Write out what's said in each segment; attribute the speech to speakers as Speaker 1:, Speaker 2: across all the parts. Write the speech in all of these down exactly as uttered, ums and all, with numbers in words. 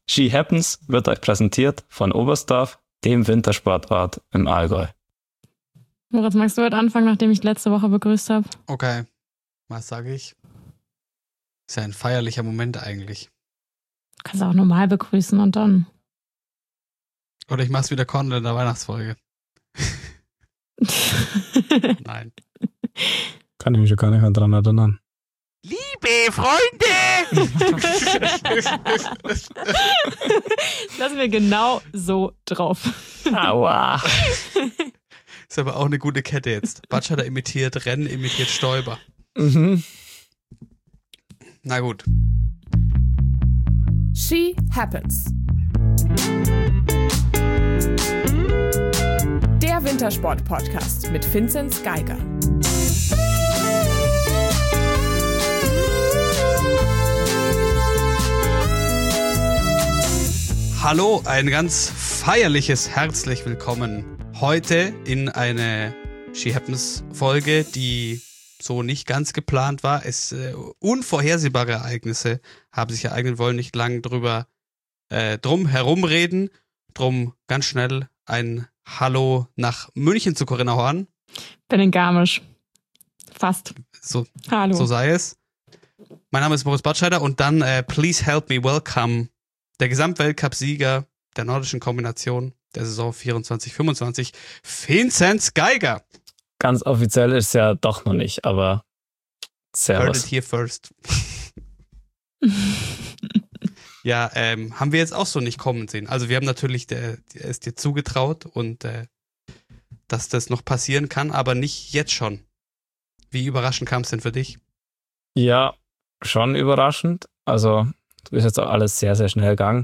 Speaker 1: Ski Happens wird euch präsentiert von Oberstdorf, dem Wintersportort im Allgäu.
Speaker 2: Moritz, magst du heute anfangen, nachdem ich letzte Woche begrüßt habe?
Speaker 3: Okay, was sage ich? Ist ja ein feierlicher Moment eigentlich.
Speaker 2: Du kannst auch normal begrüßen und dann.
Speaker 3: Oder ich mach's wieder Content in der Weihnachtsfolge. Nein.
Speaker 4: Kann ich mich schon gar nicht mehr dran erinnern.
Speaker 3: Liebe Freunde!
Speaker 2: Lassen wir genau so drauf.
Speaker 1: Aua.
Speaker 3: Ist aber auch eine gute Kette jetzt. Batschada imitiert Rennen, imitiert Stoiber.
Speaker 1: Mhm.
Speaker 3: Na gut.
Speaker 5: Ski Happens. Der Wintersport-Podcast mit Vinzenz Geiger.
Speaker 3: Hallo, ein ganz feierliches herzlich willkommen heute in eine Ski Happens Folge, die so nicht ganz geplant war. Es äh, unvorhersehbare Ereignisse haben sich ereignet, wollen nicht lang drüber äh, drum herumreden. Drum ganz schnell ein Hallo nach München zu Corinna Horn.
Speaker 2: Bin in Garmisch. Fast.
Speaker 3: So,
Speaker 2: Hallo.
Speaker 3: so sei es. Mein Name ist Moritz Batscheider und dann äh, please help me welcome der Gesamtweltcup-Sieger der nordischen Kombination der Saison vierundzwanzig fünfundzwanzig, Vinzenz Geiger.
Speaker 1: Ganz offiziell ist es ja doch noch nicht, aber
Speaker 3: Heard it
Speaker 1: servus.
Speaker 3: here first. Ja, ähm, haben wir jetzt auch so nicht kommen sehen. Also wir haben natürlich, der, der ist dir zugetraut und äh, dass das noch passieren kann, aber nicht jetzt schon. Wie überraschend kam es denn für dich?
Speaker 1: Ja, schon überraschend. Also, du bist jetzt auch alles sehr, sehr schnell gegangen.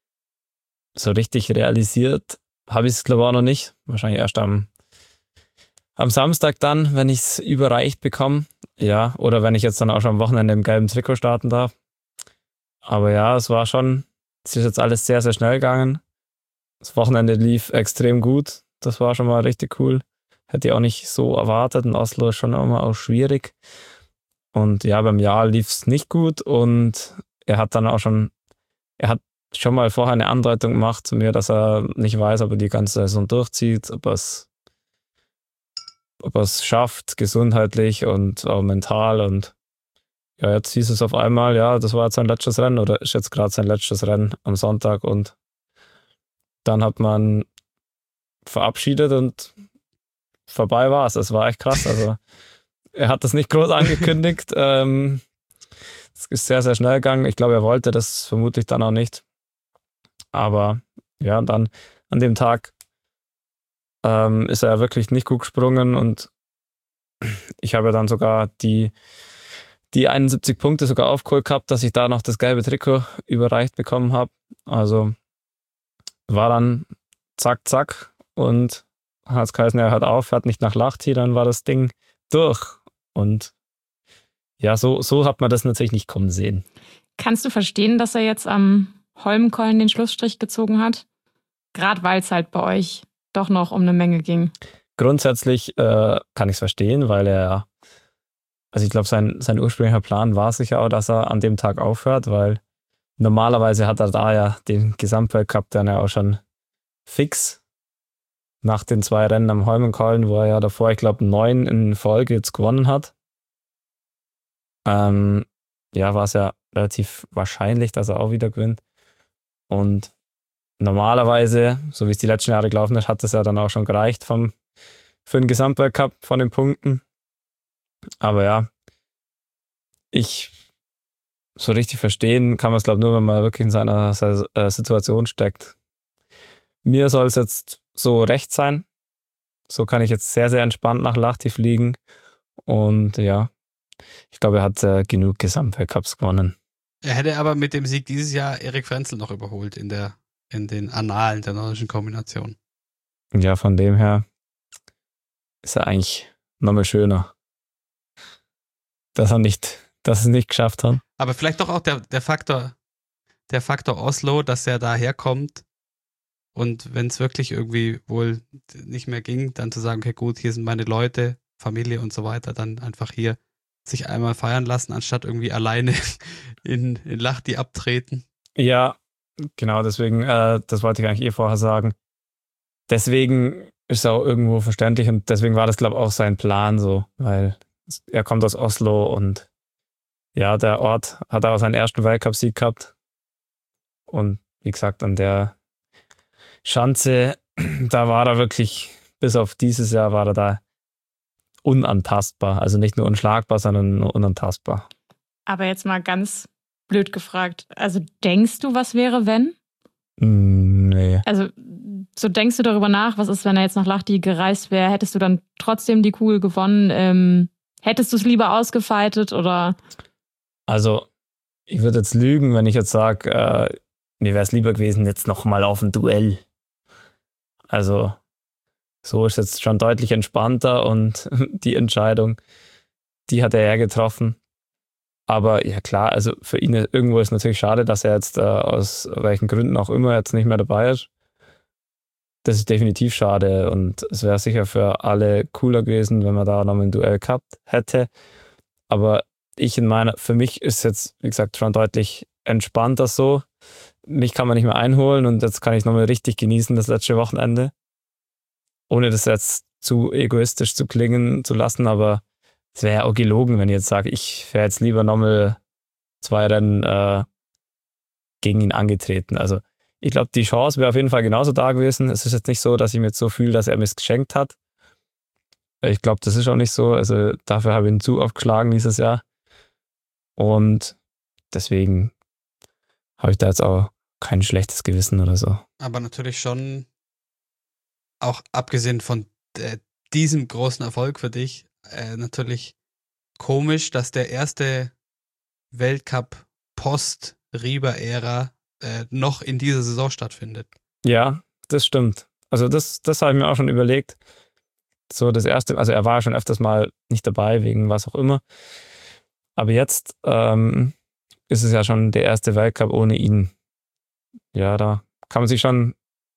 Speaker 1: So richtig realisiert habe ich es, glaube ich, auch noch nicht. Wahrscheinlich erst am, am Samstag dann, wenn ich es überreicht bekomme. Ja, oder wenn ich jetzt dann auch schon am Wochenende im gelben Trikot starten darf. Aber ja, es war schon, es ist jetzt alles sehr, sehr schnell gegangen. Das Wochenende lief extrem gut. Das war schon mal richtig cool. Hätte ich auch nicht so erwartet. In Oslo ist schon immer auch schwierig. Und ja, beim Jahr lief es nicht gut und er hat dann auch schon, er hat schon mal vorher eine Andeutung gemacht zu mir, dass er nicht weiß, ob er die ganze Saison durchzieht, ob er es ob er es schafft, gesundheitlich und auch mental. Und ja, jetzt hieß es auf einmal, ja, das war jetzt sein letztes Rennen oder ist jetzt gerade sein letztes Rennen am Sonntag und dann hat man verabschiedet und vorbei war es. Es war echt krass. Also er hat das nicht groß angekündigt. ähm, es ist sehr, sehr schnell gegangen. Ich glaube, er wollte das vermutlich dann auch nicht. Aber ja, dann an dem Tag ähm, ist er wirklich nicht gut gesprungen und ich habe ja dann sogar die, die einundsiebzig Punkte sogar aufgeholt gehabt, dass ich da noch das gelbe Trikot überreicht bekommen habe. Also war dann zack, zack und hat es geheißen, er hört auf, hört nicht nach Lahti, dann war das Ding durch. Und ja, so, so hat man das natürlich nicht kommen sehen.
Speaker 2: Kannst du verstehen, dass er jetzt am Holmenkollen den Schlussstrich gezogen hat? Gerade weil es halt bei euch doch noch um eine Menge ging.
Speaker 1: Grundsätzlich äh, kann ich es verstehen, weil er, also ich glaube, sein, sein ursprünglicher Plan war sicher auch, dass er an dem Tag aufhört, weil normalerweise hat er da ja den Gesamtweltcup dann ja auch schon fix nach den zwei Rennen am Holmenkollen, wo er ja davor, ich glaube, neun in Folge jetzt gewonnen hat. Ähm, ja, war es ja relativ wahrscheinlich, dass er auch wieder gewinnt. Und normalerweise, so wie es die letzten Jahre gelaufen ist, hat es ja dann auch schon gereicht vom, für den Gesamtweltcup von den Punkten. Aber ja, ich so richtig verstehen kann man es, glaube ich, nur, wenn man wirklich in seiner äh, Situation steckt. Mir soll es jetzt so recht sein. So kann ich jetzt sehr, sehr entspannt nach Lahti fliegen. Und ja, ich glaube, er hat äh, genug Gesamtweltcups gewonnen.
Speaker 3: Er hätte aber mit dem Sieg dieses Jahr Erik Frenzel noch überholt in der in den Annalen der nordischen Kombination.
Speaker 1: Ja, von dem her ist er eigentlich nochmal schöner, dass er nicht, dass es nicht geschafft hat.
Speaker 3: Aber vielleicht doch auch der, der Faktor, der Faktor Oslo, dass er da herkommt und wenn es wirklich irgendwie wohl nicht mehr ging, dann zu sagen, okay, gut, hier sind meine Leute, Familie und so weiter, dann einfach hier sich einmal feiern lassen, anstatt irgendwie alleine in, in Lahti abtreten.
Speaker 1: Ja, Genau, deswegen, äh, das wollte ich eigentlich eh vorher sagen. Deswegen ist es auch irgendwo verständlich und deswegen war das, glaube ich, auch sein Plan so, weil er kommt aus Oslo und ja, der Ort hat auch seinen ersten Weltcup-Sieg gehabt. Und wie gesagt, an der Schanze, da war er wirklich, bis auf dieses Jahr war er da unantastbar. Also nicht nur unschlagbar, sondern nur unantastbar.
Speaker 2: Aber jetzt mal ganz blöd gefragt. Also denkst du, was wäre, wenn?
Speaker 1: Nee.
Speaker 2: Also so denkst du darüber nach, was ist, wenn er jetzt nach Lahti gereist wäre? Hättest du dann trotzdem die Kugel gewonnen? Ähm, hättest du es lieber ausgefeitet oder?
Speaker 1: Also ich würde jetzt lügen, wenn ich jetzt sage, äh, mir wäre es lieber gewesen, jetzt nochmal auf ein Duell. Also so ist jetzt schon deutlich entspannter und die Entscheidung, die hat er ja getroffen. Aber ja klar, also für ihn ist, irgendwo ist natürlich schade, dass er jetzt äh, aus welchen Gründen auch immer jetzt nicht mehr dabei ist. Das ist definitiv schade und es wäre sicher für alle cooler gewesen, wenn man da noch ein Duell gehabt hätte. Aber ich in meiner, für mich ist jetzt, wie gesagt, schon deutlich entspannter so. Mich kann man nicht mehr einholen und jetzt kann ich nochmal richtig genießen, das letzte Wochenende. Ohne das jetzt zu egoistisch zu klingen zu lassen, aber es wäre ja auch gelogen, wenn ich jetzt sage, ich wäre jetzt lieber nochmal zwei Rennen äh, gegen ihn angetreten. Also ich glaube, die Chance wäre auf jeden Fall genauso da gewesen. Es ist jetzt nicht so, dass ich mir jetzt so fühle, dass er mir es geschenkt hat. Ich glaube, das ist auch nicht so. Also dafür habe ich ihn zu oft geschlagen dieses Jahr. Und deswegen habe ich da jetzt auch kein schlechtes Gewissen oder so.
Speaker 3: Aber natürlich schon, auch abgesehen von äh, diesem großen Erfolg für dich, äh, natürlich komisch, dass der erste Weltcup Post-Rieber-Ära äh, noch in dieser Saison stattfindet.
Speaker 1: Ja, das stimmt. Also das, das habe ich mir auch schon überlegt. So das erste, also er war schon öfters mal nicht dabei, wegen was auch immer. Aber jetzt ähm, ist es ja schon der erste Weltcup ohne ihn. Ja, da kann man sich schon,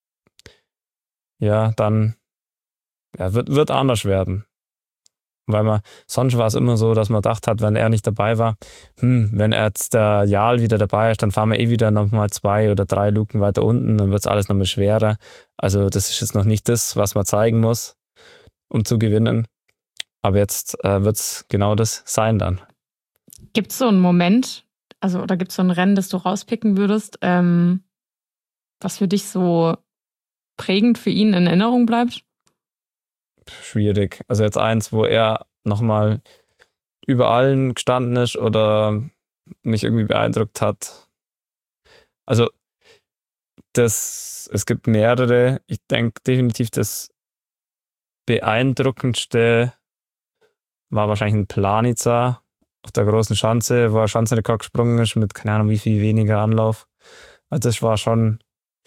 Speaker 1: ja, dann, ja, wird, wird anders werden. Weil man, sonst war es immer so, dass man gedacht hat, wenn er nicht dabei war, hm, wenn jetzt der Jarl wieder dabei ist, dann fahren wir eh wieder nochmal zwei oder drei Luken weiter unten, dann wird es alles nochmal schwerer. Also das ist jetzt noch nicht das, was man zeigen muss, um zu gewinnen. Aber jetzt äh, wird es genau das sein dann.
Speaker 2: Gibt es so einen Moment, also oder gibt es so ein Rennen, das du rauspicken würdest, ähm, was für dich so prägend für ihn in Erinnerung bleibt?
Speaker 1: Schwierig. Also jetzt eins, wo er nochmal über allen gestanden ist oder mich irgendwie beeindruckt hat. Also das, es gibt mehrere. Ich denke definitiv, das beeindruckendste war wahrscheinlich ein Planica auf der großen Schanze, wo er Schanzenrekord gesprungen ist mit keine Ahnung wie viel weniger Anlauf. Also das war schon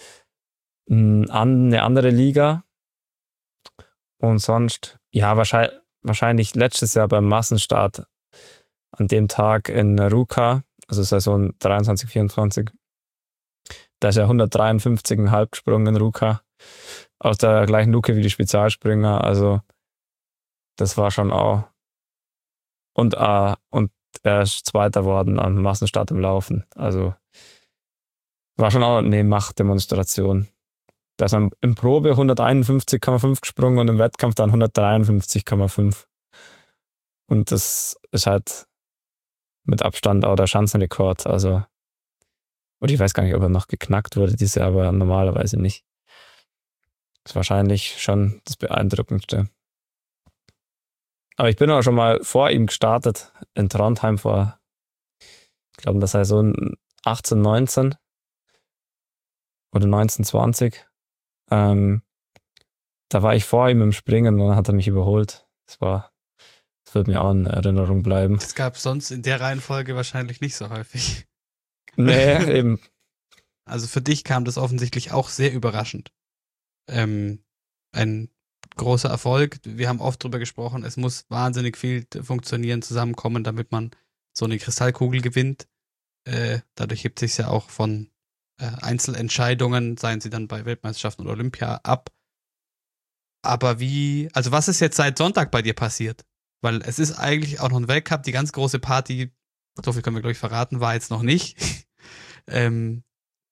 Speaker 1: eine andere Liga. Und sonst, ja, wahrscheinlich, wahrscheinlich letztes Jahr beim Massenstart an dem Tag in Ruka, also Saison dreiundzwanzig, vierundzwanzig, da ist er hundertdreiundfünfzig Komma fünf gesprungen in Ruka, aus der gleichen Luke wie die Spezialspringer, also das war schon auch. Und, äh, und er ist Zweiter worden am Massenstart im Laufen, also war schon auch eine Machtdemonstration. Da ist er im Probe hunderteinundfünfzig Komma fünf gesprungen und im Wettkampf dann hundertdreiundfünfzig Komma fünf. Und das ist halt mit Abstand auch der Schanzenrekord. Also, und ich weiß gar nicht, ob er noch geknackt wurde dieses Jahr, aber normalerweise nicht. Das ist wahrscheinlich schon das Beeindruckendste. Aber ich bin auch schon mal vor ihm gestartet in Trondheim vor, ich glaube, das sei so achtzehn, neunzehn oder neunzehn, zwanzig. Ähm, da war ich vor ihm im Springen und dann hat er mich überholt. Das war, das wird mir auch in Erinnerung bleiben.
Speaker 3: Das gab es sonst in der Reihenfolge wahrscheinlich nicht so häufig.
Speaker 1: Nee, eben.
Speaker 3: Also für dich kam das offensichtlich auch sehr überraschend. Ähm, ein großer Erfolg. Wir haben oft drüber gesprochen, es muss wahnsinnig viel funktionieren, zusammenkommen, damit man so eine Kristallkugel gewinnt. Äh, dadurch hebt sich ja auch von Einzelentscheidungen, seien sie dann bei Weltmeisterschaften oder Olympia, ab. Aber wie, also was ist jetzt seit Sonntag bei dir passiert? Weil es ist eigentlich auch noch ein Weltcup, die ganz große Party, so viel können wir glaube ich verraten, war jetzt noch nicht. ähm,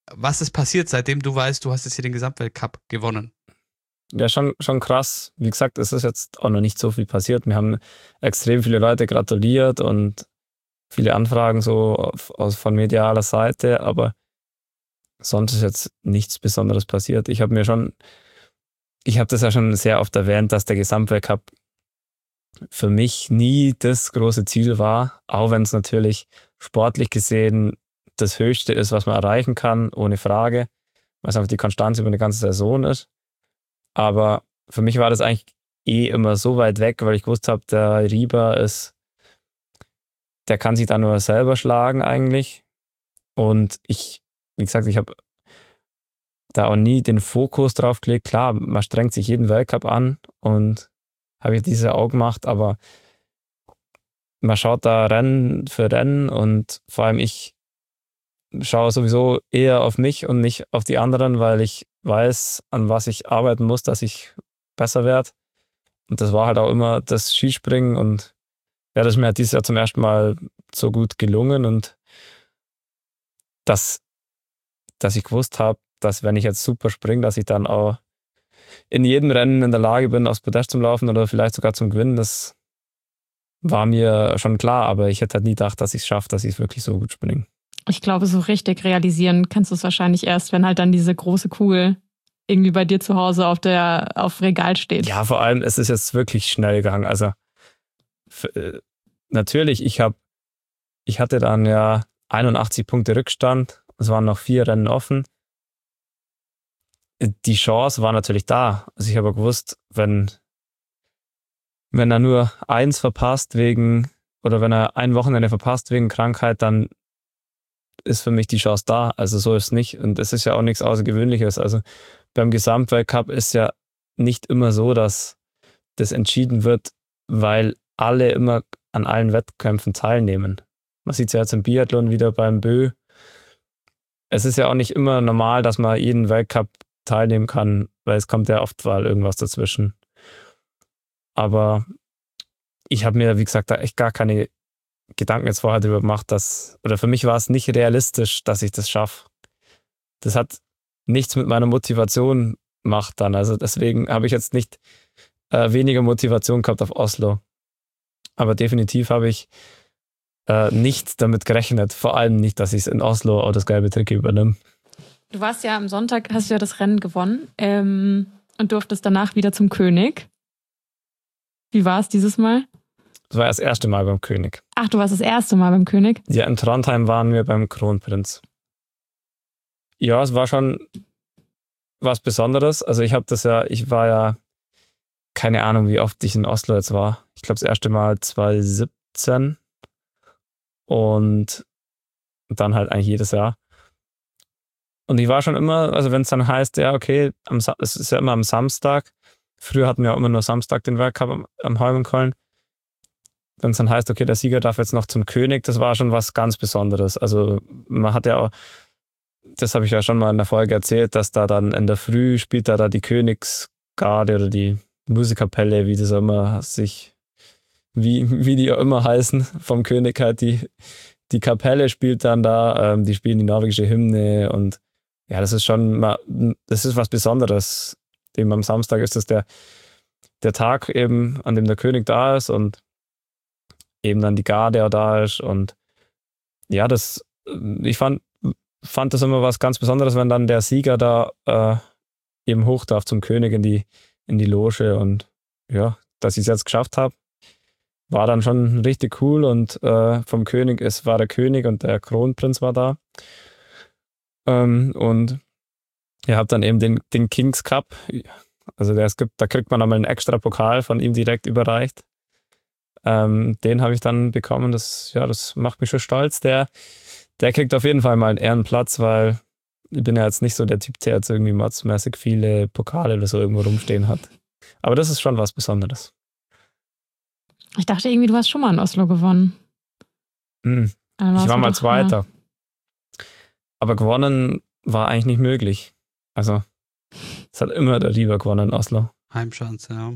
Speaker 3: was ist passiert, seitdem du weißt, du hast jetzt hier den Gesamtweltcup gewonnen?
Speaker 1: Ja, schon, schon krass. Wie gesagt, es ist jetzt auch noch nicht so viel passiert. Mir haben extrem viele Leute gratuliert und viele Anfragen so auf, aus, von medialer Seite, aber sonst ist jetzt nichts Besonderes passiert. Ich habe mir schon, ich habe das ja schon sehr oft erwähnt, dass der Gesamtweltcup für mich nie das große Ziel war, auch wenn es natürlich sportlich gesehen das Höchste ist, was man erreichen kann, ohne Frage, weil es einfach die Konstanz über eine ganze Saison ist. Aber für mich war das eigentlich eh immer so weit weg, weil ich gewusst habe, der Rieber ist, der kann sich da nur selber schlagen eigentlich. Und ich, wie gesagt, ich habe da auch nie den Fokus drauf gelegt. Klar, man strengt sich jeden Weltcup an und habe ich diese auch gemacht, aber man schaut da Rennen für Rennen und vor allem ich schaue sowieso eher auf mich und nicht auf die anderen, weil ich weiß, an was ich arbeiten muss, dass ich besser werde. Und das war halt auch immer das Skispringen und ja, das ist mir halt dieses Jahr zum ersten Mal so gut gelungen und dass, dass ich gewusst habe, dass wenn ich jetzt super springe, dass ich dann auch in jedem Rennen in der Lage bin, aufs Podest zu laufen oder vielleicht sogar zum Gewinnen, das war mir schon klar, aber ich hätte halt nie gedacht, dass ich es schaffe, dass ich es wirklich so gut springe.
Speaker 2: Ich glaube, so richtig realisieren kannst du es wahrscheinlich erst, wenn halt dann diese große Kugel irgendwie bei dir zu Hause auf der auf Regal steht.
Speaker 1: Ja, vor allem, es ist jetzt wirklich schnell gegangen. Also f- äh, natürlich, ich habe, ich hatte dann ja einundachtzig Punkte Rückstand. Es waren noch vier Rennen offen. Die Chance war natürlich da. Also ich habe gewusst, wenn wenn er nur eins verpasst wegen oder wenn er ein Wochenende verpasst wegen Krankheit, dann ist für mich die Chance da. Also so ist es nicht. Und es ist ja auch nichts Außergewöhnliches. Also beim Gesamtweltcup ist ja nicht immer so, dass das entschieden wird, weil alle immer an allen Wettkämpfen teilnehmen. Man sieht es ja jetzt im Biathlon wieder beim Bö. Es ist ja auch nicht immer normal, dass man jeden Weltcup teilnehmen kann, weil es kommt ja oft mal irgendwas dazwischen. Aber ich habe mir, wie gesagt, da echt gar keine Gedanken jetzt vorher darüber gemacht, dass, oder für mich war es nicht realistisch, dass ich das schaffe. Das hat nichts mit meiner Motivation gemacht dann. Also deswegen habe ich jetzt nicht äh, weniger Motivation gehabt auf Oslo. Aber definitiv habe ich äh, nicht damit gerechnet. Vor allem nicht, dass ich es in Oslo auch das gelbe Trikot übernehme.
Speaker 2: Du warst ja am Sonntag, hast du ja das Rennen gewonnen ähm, und durftest danach wieder zum König. Wie war es dieses Mal?
Speaker 1: Das war das erste Mal beim König.
Speaker 2: Ach, du warst das erste Mal beim König?
Speaker 1: Ja, in Trondheim waren wir beim Kronprinz. Ja, es war schon was Besonderes. Also ich habe das ja, ich war ja, keine Ahnung, wie oft ich in Oslo jetzt war. Ich glaube, das erste Mal zwanzig siebzehn und dann halt eigentlich jedes Jahr. Und ich war schon immer, also wenn es dann heißt, ja, okay, am, es ist ja immer am Samstag. Früher hatten wir auch immer nur Samstag den Weltcup am, am Holmenkollen. Wenn es dann heißt, okay, der Sieger darf jetzt noch zum König, das war schon was ganz Besonderes. Also man hat ja auch, das habe ich ja schon mal in der Folge erzählt, dass da dann in der Früh spielt da, da die Königsgarde oder die Musikkapelle, wie das auch immer sich, wie, wie die auch immer heißen, vom König halt, die, die Kapelle spielt dann da, ähm, die spielen die norwegische Hymne und ja, das ist schon mal, das ist was Besonderes. Eben am Samstag ist das der, der Tag eben, an dem der König da ist und eben dann die Garde auch da ist und ja, das, ich fand, fand das immer was ganz Besonderes, wenn dann der Sieger da äh, eben hoch darf zum König in die, in die Loge und ja, dass ich es jetzt geschafft habe, war dann schon richtig cool und äh, vom König, es war der König und der Kronprinz war da ähm, und ihr habt dann eben den, den Kings Cup, also der, es gibt, da kriegt man einmal einen extra Pokal von ihm direkt überreicht. Ähm, den habe ich dann bekommen, das, ja, das macht mich schon stolz. Der, der kriegt auf jeden Fall mal einen Ehrenplatz, weil ich bin ja jetzt nicht so der Typ, der jetzt irgendwie modsmäßig viele Pokale oder so irgendwo rumstehen hat. Aber das ist schon was Besonderes.
Speaker 2: Ich dachte irgendwie, du hast schon mal in Oslo gewonnen.
Speaker 1: Hm.
Speaker 2: Also
Speaker 1: Ich war mal
Speaker 2: doch,
Speaker 1: Zweiter. Ja. Aber gewonnen war eigentlich nicht möglich. Also, es hat immer der Rieber gewonnen in Oslo.
Speaker 3: Heimchance, ja.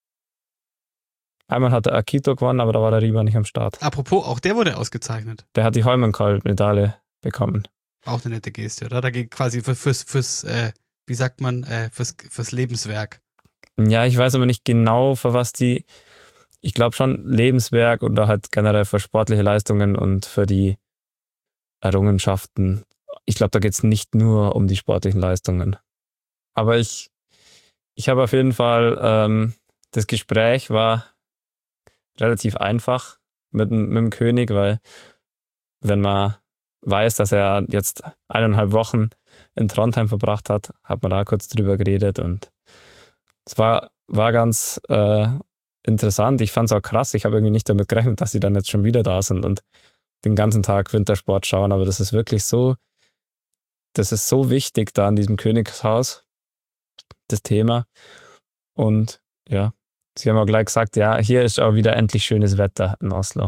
Speaker 1: Einmal hat der Akito gewonnen, aber da war der Rieber nicht am Start.
Speaker 3: Apropos, auch der wurde ausgezeichnet.
Speaker 1: Der hat die Holmenkoll-Medaille bekommen.
Speaker 3: Auch eine nette Geste, oder? Da geht quasi für, fürs, fürs äh, wie sagt man, äh, fürs, fürs Lebenswerk.
Speaker 1: Ja, ich weiß aber nicht genau, für was die, ich glaube schon Lebenswerk oder halt generell für sportliche Leistungen und für die Errungenschaften. Ich glaube, da geht es nicht nur um die sportlichen Leistungen. Aber ich, ich habe auf jeden Fall, ähm, das Gespräch war relativ einfach mit, mit dem König, weil wenn man weiß, dass er jetzt eineinhalb Wochen in Trondheim verbracht hat, hat man da kurz drüber geredet und es war, war ganz äh, interessant. Ich fand es auch krass. Ich habe irgendwie nicht damit gerechnet, dass sie dann jetzt schon wieder da sind und den ganzen Tag Wintersport schauen, aber das ist wirklich so, das ist so wichtig da in diesem Königshaus, das Thema. Und ja, sie haben auch gleich gesagt, ja, hier ist auch wieder endlich schönes Wetter in Oslo.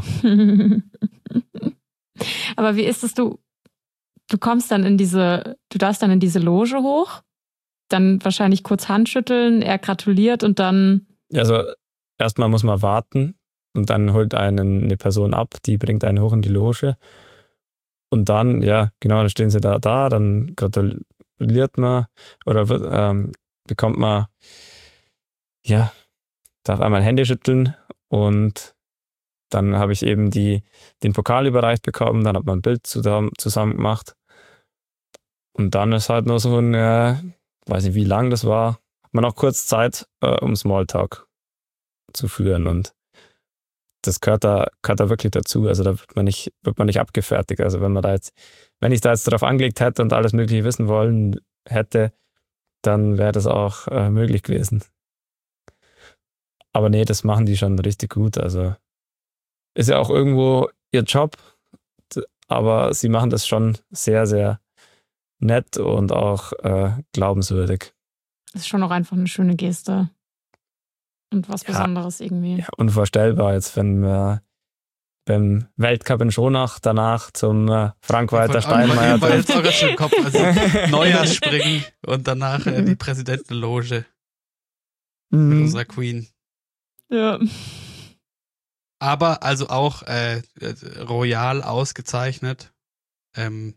Speaker 2: Aber wie ist es, du, du kommst dann in diese, du darfst dann in diese Loge hoch, dann wahrscheinlich kurz Handschütteln, er gratuliert und dann...
Speaker 1: Also erstmal muss man warten und dann holt einen eine Person ab, die bringt einen hoch in die Loge und dann, ja, genau, dann stehen sie da, da, dann gratuliert man oder wird, ähm, bekommt man, ja, darf einmal Hände schütteln und dann habe ich eben die, den Pokal überreicht bekommen, dann hat man ein Bild zusammen, zusammen gemacht und dann ist halt nur so ein, äh, weiß nicht wie lang das war, hat man auch kurz Zeit, äh, um Smalltalk zu führen und das gehört da, gehört da wirklich dazu, also da wird man nicht, wird man nicht abgefertigt, also wenn man da jetzt, wenn ich da jetzt drauf angelegt hätte und alles Mögliche wissen wollen hätte, dann wäre das auch äh, möglich gewesen. Aber nee, das machen die schon richtig gut, also ist ja auch irgendwo ihr Job, aber sie machen das schon sehr, sehr nett und auch äh, glaubenswürdig.
Speaker 2: Das ist schon auch einfach eine schöne Geste. Und was
Speaker 1: ja,
Speaker 2: Besonderes irgendwie.
Speaker 1: Ja, unvorstellbar jetzt, wenn wir beim Weltcup in Schonach danach zum äh, Frank-Walter Steinmeier.
Speaker 3: Ich war jetzt auch schon im Kopf. Also Neujahrsspringen und danach äh, die Präsidentenloge
Speaker 1: mhm.
Speaker 3: mit unserer Queen.
Speaker 2: Ja.
Speaker 3: Aber also auch äh, royal ausgezeichnet. Ähm,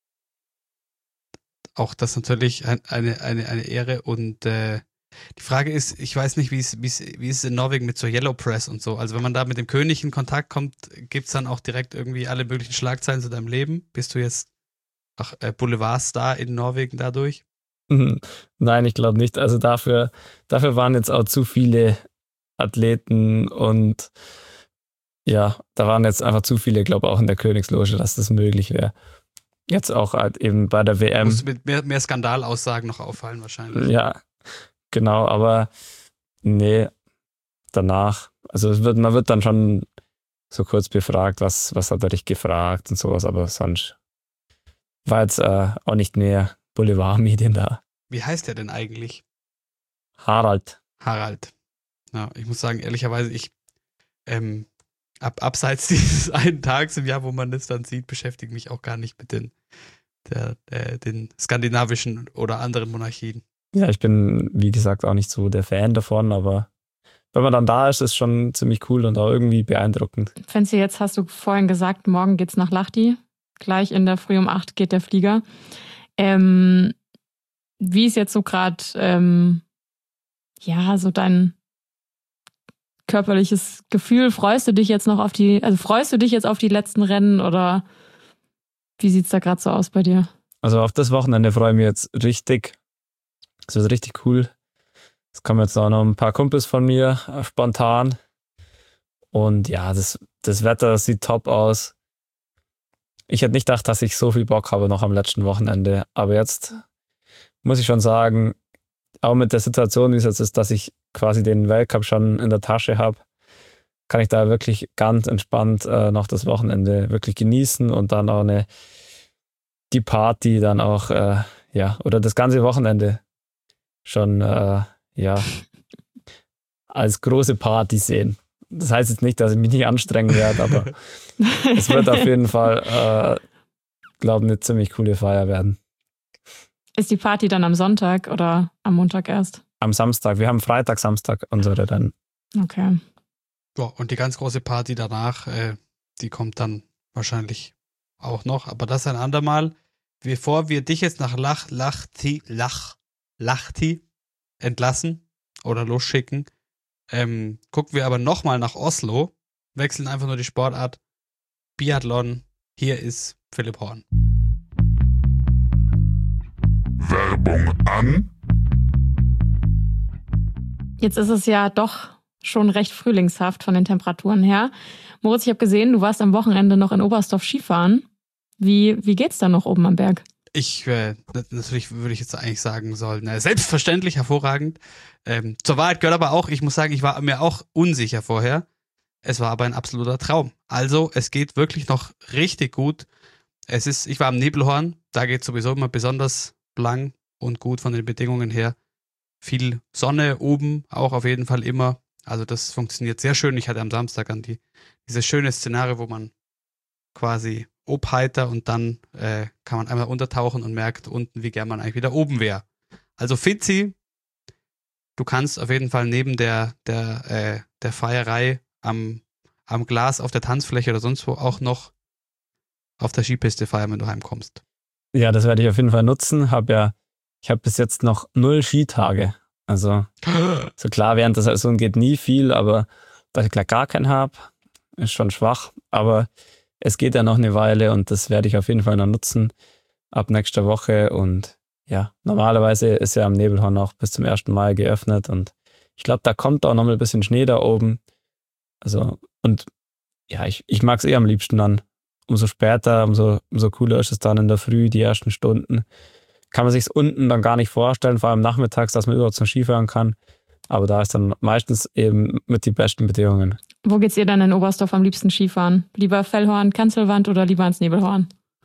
Speaker 3: auch das natürlich ein, eine, eine, eine Ehre und äh, die Frage ist, ich weiß nicht, wie es, wie es, wie es in Norwegen mit so Yellow Press und so. Also wenn man da mit dem König in Kontakt kommt, gibt es dann auch direkt irgendwie alle möglichen Schlagzeilen zu deinem Leben? Bist du jetzt auch äh, Boulevardstar in Norwegen dadurch?
Speaker 1: Nein, ich glaube nicht. Also dafür, dafür waren jetzt auch zu viele Athleten und ja, da waren jetzt einfach zu viele, glaube ich, auch in der Königsloge, dass das möglich wäre. Jetzt auch halt eben bei der W M.
Speaker 3: Musst du mit mehr, mehr Skandalaussagen noch auffallen wahrscheinlich.
Speaker 1: Ja, genau, aber nee, danach, also es wird, man wird dann schon so kurz befragt, was, was hat er dich gefragt und sowas, aber sonst war jetzt äh, auch nicht mehr Boulevardmedien da.
Speaker 3: Wie heißt der denn eigentlich?
Speaker 1: Harald.
Speaker 3: Harald. Ja, ich muss sagen, ehrlicherweise, ich ähm, ab, abseits dieses einen Tages im Jahr, wo man das dann sieht, beschäftige mich auch gar nicht mit den, der, der, den skandinavischen oder anderen Monarchien.
Speaker 1: Ja, ich bin, wie gesagt, auch nicht so der Fan davon, aber wenn man dann da ist, ist es schon ziemlich cool und auch irgendwie beeindruckend.
Speaker 2: Fancy, jetzt hast du vorhin gesagt, morgen geht's nach Lahti. Gleich in der Früh um acht geht der Flieger. Ähm, wie ist jetzt so gerade, ähm, ja, so dein körperliches Gefühl? Freust du dich jetzt noch auf die, also freust du dich jetzt auf die letzten Rennen oder wie sieht's da gerade so aus bei dir?
Speaker 1: Also auf das Wochenende freue ich mich jetzt richtig. Es wird richtig cool. Es kommen jetzt auch noch ein paar Kumpels von mir, äh, spontan. Und ja, das, das Wetter sieht top aus. Ich hätte nicht gedacht, dass ich so viel Bock habe noch am letzten Wochenende. Aber jetzt muss ich schon sagen, auch mit der Situation, wie es jetzt ist, dass ich quasi den Weltcup schon in der Tasche habe, kann ich da wirklich ganz entspannt äh, noch das Wochenende wirklich genießen und dann auch eine, die Party dann auch, äh, ja, oder das ganze Wochenende schon, äh, ja, als große Party sehen. Das heißt jetzt nicht, dass ich mich nicht anstrengen werde, aber es wird auf jeden Fall, äh, glaube ich, eine ziemlich coole Feier werden.
Speaker 2: Ist die Party dann am Sonntag oder am Montag erst?
Speaker 1: Am Samstag. Wir haben Freitag, Samstag unsere Rennen.
Speaker 2: Okay.
Speaker 3: Ja, und die ganz große Party danach, äh, die kommt dann wahrscheinlich auch noch, aber das ein andermal. bevor wir dich jetzt nach Lach, Lachti, Lach, Lahti entlassen oder losschicken, ähm, gucken wir aber nochmal nach Oslo, wechseln einfach nur die Sportart. Biathlon, hier ist Philipp Horn.
Speaker 6: Werbung an.
Speaker 2: Jetzt ist es ja doch schon recht frühlingshaft von den Temperaturen her. Moritz, ich habe gesehen, du warst am Wochenende noch in Oberstdorf Skifahren. Wie, wie geht's da noch oben am Berg?
Speaker 3: Ich, äh, natürlich würde ich jetzt eigentlich sagen sollen, äh, selbstverständlich hervorragend. Ähm, zur Wahrheit gehört aber auch, ich muss sagen, ich war mir auch unsicher vorher. Es war aber ein absoluter Traum. Also, es geht wirklich noch richtig gut. Es ist, ich war am Nebelhorn, da geht es sowieso immer besonders lang und gut von den Bedingungen her. Viel Sonne oben, auch auf jeden Fall immer. Also das funktioniert sehr schön. Ich hatte am Samstag an die, dieses schöne Szenario, wo man quasi obheiter und dann äh, kann man einmal untertauchen und merkt unten, wie gern man eigentlich wieder oben wäre. Also Fitzi, du kannst auf jeden Fall neben der, der, äh, der Feierei am, am Glas auf der Tanzfläche oder sonst wo auch noch auf der Skipiste feiern, wenn du heimkommst.
Speaker 1: Ja, das werde ich auf jeden Fall nutzen. Hab ja, ich habe bis jetzt noch null Skitage. Also so klar, während der Saison geht nie viel, aber dass ich gleich gar keinen habe, ist schon schwach. Aber es geht ja noch eine Weile und das werde ich auf jeden Fall noch nutzen ab nächster Woche. Und ja, normalerweise ist ja am Nebelhorn auch bis zum ersten Mai geöffnet und ich glaube, da kommt auch noch mal ein bisschen Schnee da oben. Also und ja, ich, ich mag es eh am liebsten dann. Umso später, umso, umso cooler ist es dann in der Früh, die ersten Stunden. Kann man sich unten dann gar nicht vorstellen, vor allem nachmittags, dass man überhaupt zum Skifahren kann. Aber da ist dann meistens eben mit die besten Bedingungen.
Speaker 2: Wo geht's ihr dann in Oberstdorf am liebsten Skifahren? Lieber Fellhorn, Kanzelwand oder lieber ans Nebelhorn?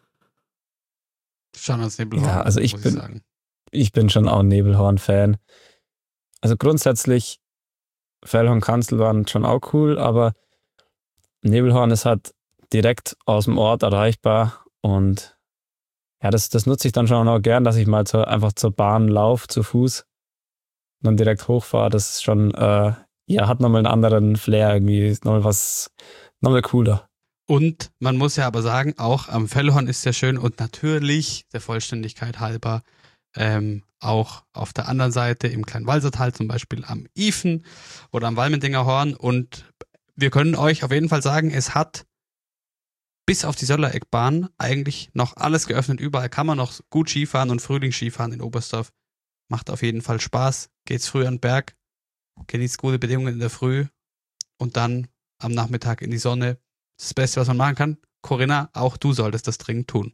Speaker 3: Schon ans Nebelhorn,
Speaker 1: ja, also ich
Speaker 3: muss
Speaker 1: bin,
Speaker 3: ich sagen.
Speaker 1: Ich bin schon auch ein Nebelhorn-Fan. Also grundsätzlich Fellhorn, Kanzelwand schon auch cool, aber Nebelhorn ist halt direkt aus dem Ort erreichbar und ja, das, das nutze ich dann schon auch gern, dass ich mal zu, einfach zur Bahn laufe, zu Fuß und dann direkt hochfahre. Das ist schon, äh, ja, hat nochmal einen anderen Flair irgendwie, ist nochmal was, nochmal cooler.
Speaker 3: Und man muss ja aber sagen, auch am Fellhorn ist sehr schön und natürlich, der Vollständigkeit halber, ähm, auch auf der anderen Seite im Kleinwalsertal, zum Beispiel am Ifen oder am Walmendinger Horn. Und wir können euch auf jeden Fall sagen, es hat bis auf die Söllereckbahn eigentlich noch alles geöffnet. Überall kann man noch gut Skifahren und Frühlingsskifahren in Oberstdorf. Macht auf jeden Fall Spaß. Geht's früh an den Berg, genießt gute Bedingungen in der Früh und dann am Nachmittag in die Sonne. Das, das Beste, was man machen kann. Corinna, auch du solltest das dringend tun.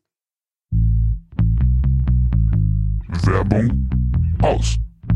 Speaker 6: Werbung aus.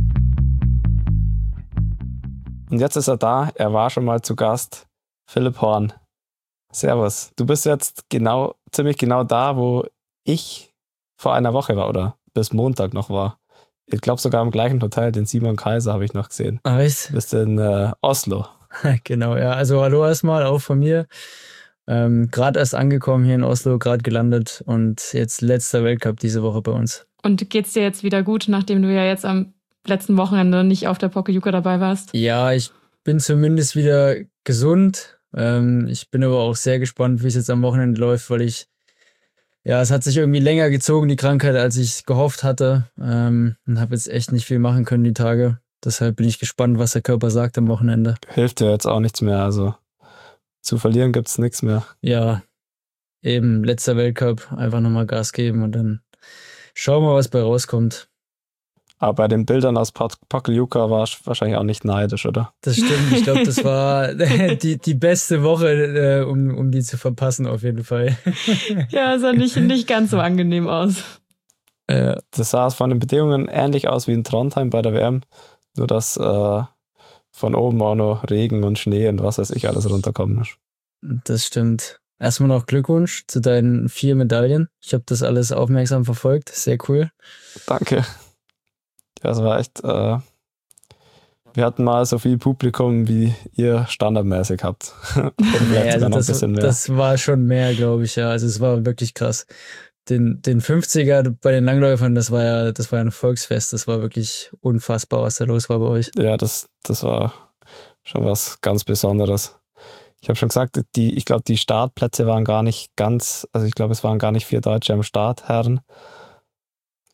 Speaker 1: Und jetzt ist er da. Er war schon mal zu Gast. Philipp Horn. Servus. Du bist jetzt genau, ziemlich genau da, wo ich vor einer Woche war oder bis Montag noch war. Ich glaube sogar im gleichen Hotel, den Simon Kaiser habe ich noch gesehen.
Speaker 7: Ah, was?
Speaker 1: Du bist in äh, Oslo.
Speaker 7: Genau, ja. Also hallo erstmal, auch von mir. Ähm, gerade erst angekommen hier in Oslo, gerade gelandet und jetzt letzter Weltcup diese Woche bei uns.
Speaker 2: Und geht's dir jetzt wieder gut, nachdem du ja jetzt am letzten Wochenende nicht auf der Pokljuka dabei warst?
Speaker 7: Ja, ich bin zumindest wieder gesund. Ähm, ich bin aber auch sehr gespannt, wie es jetzt am Wochenende läuft, weil ich, ja, es hat sich irgendwie länger gezogen, die Krankheit, als ich gehofft hatte. Ähm, und habe jetzt echt nicht viel machen können die Tage. Deshalb bin ich gespannt, was der Körper sagt am Wochenende.
Speaker 1: Hilft dir jetzt auch nichts mehr, also zu verlieren gibt es nichts mehr.
Speaker 7: Ja, eben letzter Weltcup, einfach nochmal Gas geben und dann schauen wir mal, was bei rauskommt.
Speaker 1: Aber bei den Bildern aus Pokljuka war ich wahrscheinlich auch nicht neidisch, oder?
Speaker 7: Das stimmt, ich glaube, das war die, die beste Woche, äh, um, um die zu verpassen auf jeden Fall.
Speaker 2: Ja, es sah nicht, nicht ganz so angenehm aus.
Speaker 7: Äh,
Speaker 1: Das sah von den Bedingungen ähnlich aus wie in Trondheim bei der W M, nur dass äh, von oben auch noch Regen und Schnee und was weiß ich alles runterkommen ist.
Speaker 7: Das stimmt. Erstmal noch Glückwunsch zu deinen vier Medaillen. Ich habe das alles aufmerksam verfolgt, sehr cool.
Speaker 1: Danke. Ja, es war echt, äh, wir hatten mal so viel Publikum, wie ihr standardmäßig habt. Oder vielleicht
Speaker 7: Ja, also
Speaker 1: sogar noch
Speaker 7: das,
Speaker 1: ein bisschen mehr.
Speaker 7: das war schon mehr, glaube ich, ja. Also es war wirklich krass. Den, den fünfziger bei den Langläufern, das war ja, das war ja ein Volksfest. Das war wirklich unfassbar, was da los war bei euch.
Speaker 1: Ja, das, das war schon was ganz Besonderes. Ich habe schon gesagt, die, ich glaube, die Startplätze waren gar nicht ganz, also ich glaube, es waren gar nicht vier Deutsche am Start, Herren.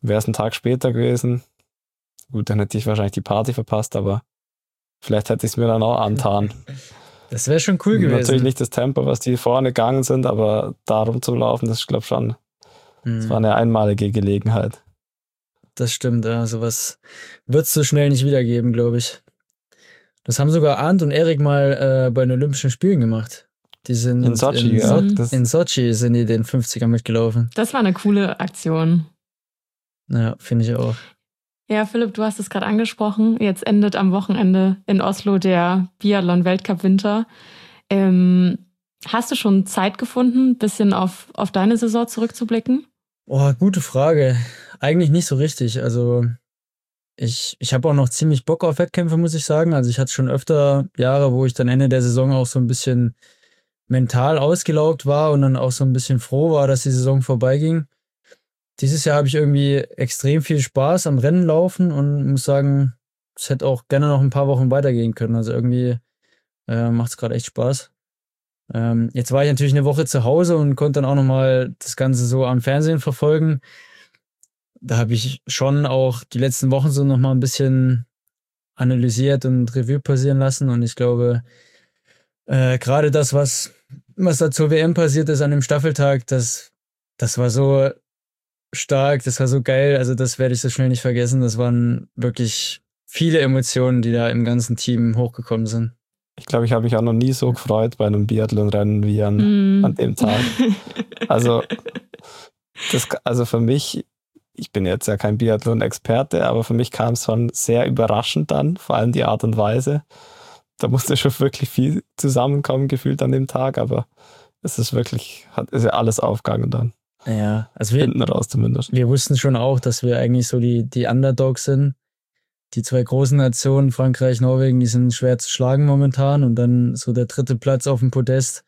Speaker 1: Wäre es einen Tag später gewesen, gut, dann hätte ich wahrscheinlich die Party verpasst, aber vielleicht hätte ich es mir dann auch antan.
Speaker 7: Das wäre schon cool gewesen.
Speaker 1: Natürlich nicht das Tempo, was die vorne gegangen sind, aber darum zu laufen, das ist, glaube ich, schon, das
Speaker 7: Hm.
Speaker 1: war eine einmalige Gelegenheit.
Speaker 7: Das stimmt, ja. Sowas wird es so schnell nicht wiedergeben, glaube ich. Das haben sogar Arndt und Erik mal äh, bei den Olympischen Spielen gemacht. Die sind
Speaker 1: In Sochi,
Speaker 7: in,
Speaker 1: ja.
Speaker 7: So
Speaker 1: Das,
Speaker 7: in Sochi sind die den fünfziger mitgelaufen.
Speaker 2: Das war eine coole Aktion.
Speaker 7: Ja, finde ich auch.
Speaker 2: Ja, Philipp, du hast es gerade angesprochen. Jetzt endet am Wochenende in Oslo der Biathlon-Weltcup-Winter. Ähm, hast du schon Zeit gefunden, ein bisschen auf, auf deine Saison zurückzublicken?
Speaker 7: Oh, gute Frage. Eigentlich nicht so richtig. Also ich, ich habe auch noch ziemlich Bock auf Wettkämpfe, muss ich sagen. Also ich hatte schon öfter Jahre, wo ich dann Ende der Saison auch so ein bisschen mental ausgelaugt war und dann auch so ein bisschen froh war, dass die Saison vorbeiging. Dieses Jahr habe ich irgendwie extrem viel Spaß am Rennen laufen und muss sagen, es hätte auch gerne noch ein paar Wochen weitergehen können. Also irgendwie äh, macht es gerade echt Spaß. Ähm, jetzt war ich natürlich eine Woche zu Hause und konnte dann auch nochmal das Ganze so am Fernsehen verfolgen. Da habe ich schon auch die letzten Wochen so nochmal ein bisschen analysiert und Revue passieren lassen. Und ich glaube, äh, gerade das, was, was da zur W M passiert ist an dem Staffeltag, das, das war so stark, das war so geil. Also das werde ich so schnell nicht vergessen. Das waren wirklich viele Emotionen, die da im ganzen Team hochgekommen sind.
Speaker 1: ich glaube, ich habe mich auch noch nie so gefreut bei einem Biathlon-Rennen wie an,
Speaker 2: Mm.
Speaker 1: an dem Tag. Also, das, also für mich, ich bin jetzt ja kein Biathlon-Experte, aber für mich kam es schon sehr überraschend dann, vor allem die Art und Weise. Da musste schon wirklich viel zusammenkommen, gefühlt an dem Tag, aber es ist wirklich, hat, ist ja alles aufgegangen dann.
Speaker 7: Ja, also wir,
Speaker 1: Hinten raus zumindest.
Speaker 7: wir wussten schon auch, dass wir eigentlich so die, die Underdogs sind. Die zwei großen Nationen, Frankreich, Norwegen, die sind schwer zu schlagen momentan. Und dann so der dritte Platz auf dem Podest.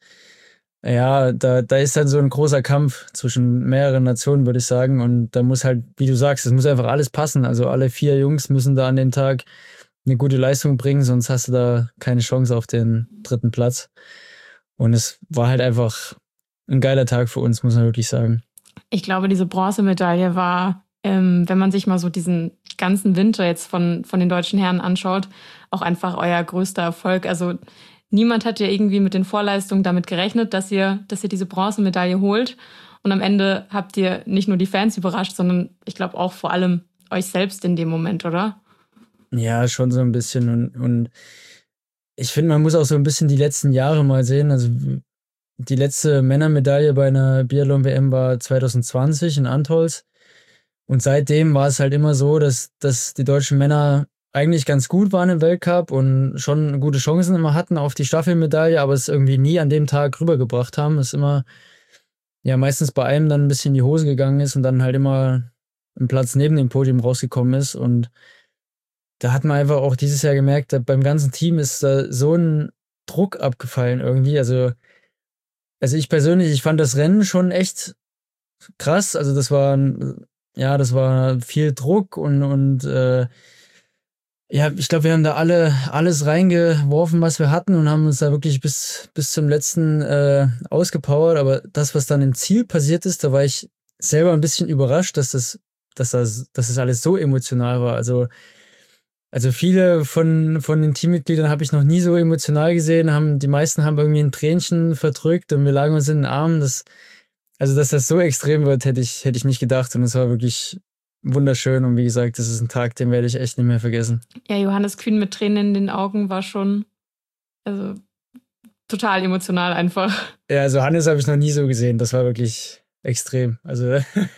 Speaker 7: Ja, da, da ist dann so ein großer Kampf zwischen mehreren Nationen, würde ich sagen. Und da muss halt, wie du sagst, es muss einfach alles passen. Also alle vier Jungs müssen da an dem Tag eine gute Leistung bringen, sonst hast du da keine Chance auf den dritten Platz. Und es war halt einfach ein geiler Tag für uns, muss man wirklich sagen.
Speaker 2: Ich glaube, diese Bronzemedaille war, ähm, wenn man sich mal so diesen ganzen Winter jetzt von, von den deutschen Herren anschaut, auch einfach euer größter Erfolg. Also niemand hat ja irgendwie mit den Vorleistungen damit gerechnet, dass ihr, dass ihr diese Bronzemedaille holt. Und am Ende habt ihr nicht nur die Fans überrascht, sondern ich glaube auch vor allem euch selbst in dem Moment, oder?
Speaker 7: Ja, schon so ein bisschen. Und, und ich finde, man muss auch so ein bisschen die letzten Jahre mal sehen. Also die letzte Männermedaille bei einer Biathlon-W M war zwanzig zwanzig in Antholz. Und seitdem war es halt immer so, dass, dass die deutschen Männer eigentlich ganz gut waren im Weltcup und schon gute Chancen immer hatten auf die Staffelmedaille, aber es irgendwie nie an dem Tag rübergebracht haben. Es immer, ja, meistens bei einem dann ein bisschen in die Hose gegangen ist und dann halt immer ein Platz neben dem Podium rausgekommen ist. Und da hat man einfach auch dieses Jahr gemerkt, beim ganzen Team ist da so ein Druck abgefallen irgendwie. Also, also ich persönlich, ich fand das Rennen schon echt krass. Also das war, ja, das war viel Druck und, und äh, ja, ich glaube, wir haben da alle alles reingeworfen, was wir hatten und haben uns da wirklich bis, bis zum letzten äh, ausgepowert. Aber das, was dann im Ziel passiert ist, da war ich selber ein bisschen überrascht, dass das, dass das, dass das alles so emotional war. Also Also viele von, von den Teammitgliedern habe ich noch nie so emotional gesehen. Haben, die meisten haben irgendwie ein Tränchen verdrückt und wir lagen uns in den Armen. Das, also, dass das so extrem wird, hätte ich, hätte ich nicht gedacht. Und es war wirklich wunderschön. Und wie gesagt, das ist ein Tag, den werde ich echt nicht mehr vergessen.
Speaker 2: Ja, Johannes Kühn mit Tränen in den Augen war schon also, total emotional einfach.
Speaker 7: Ja, also Hannes habe ich noch nie so gesehen. Das war wirklich extrem. Also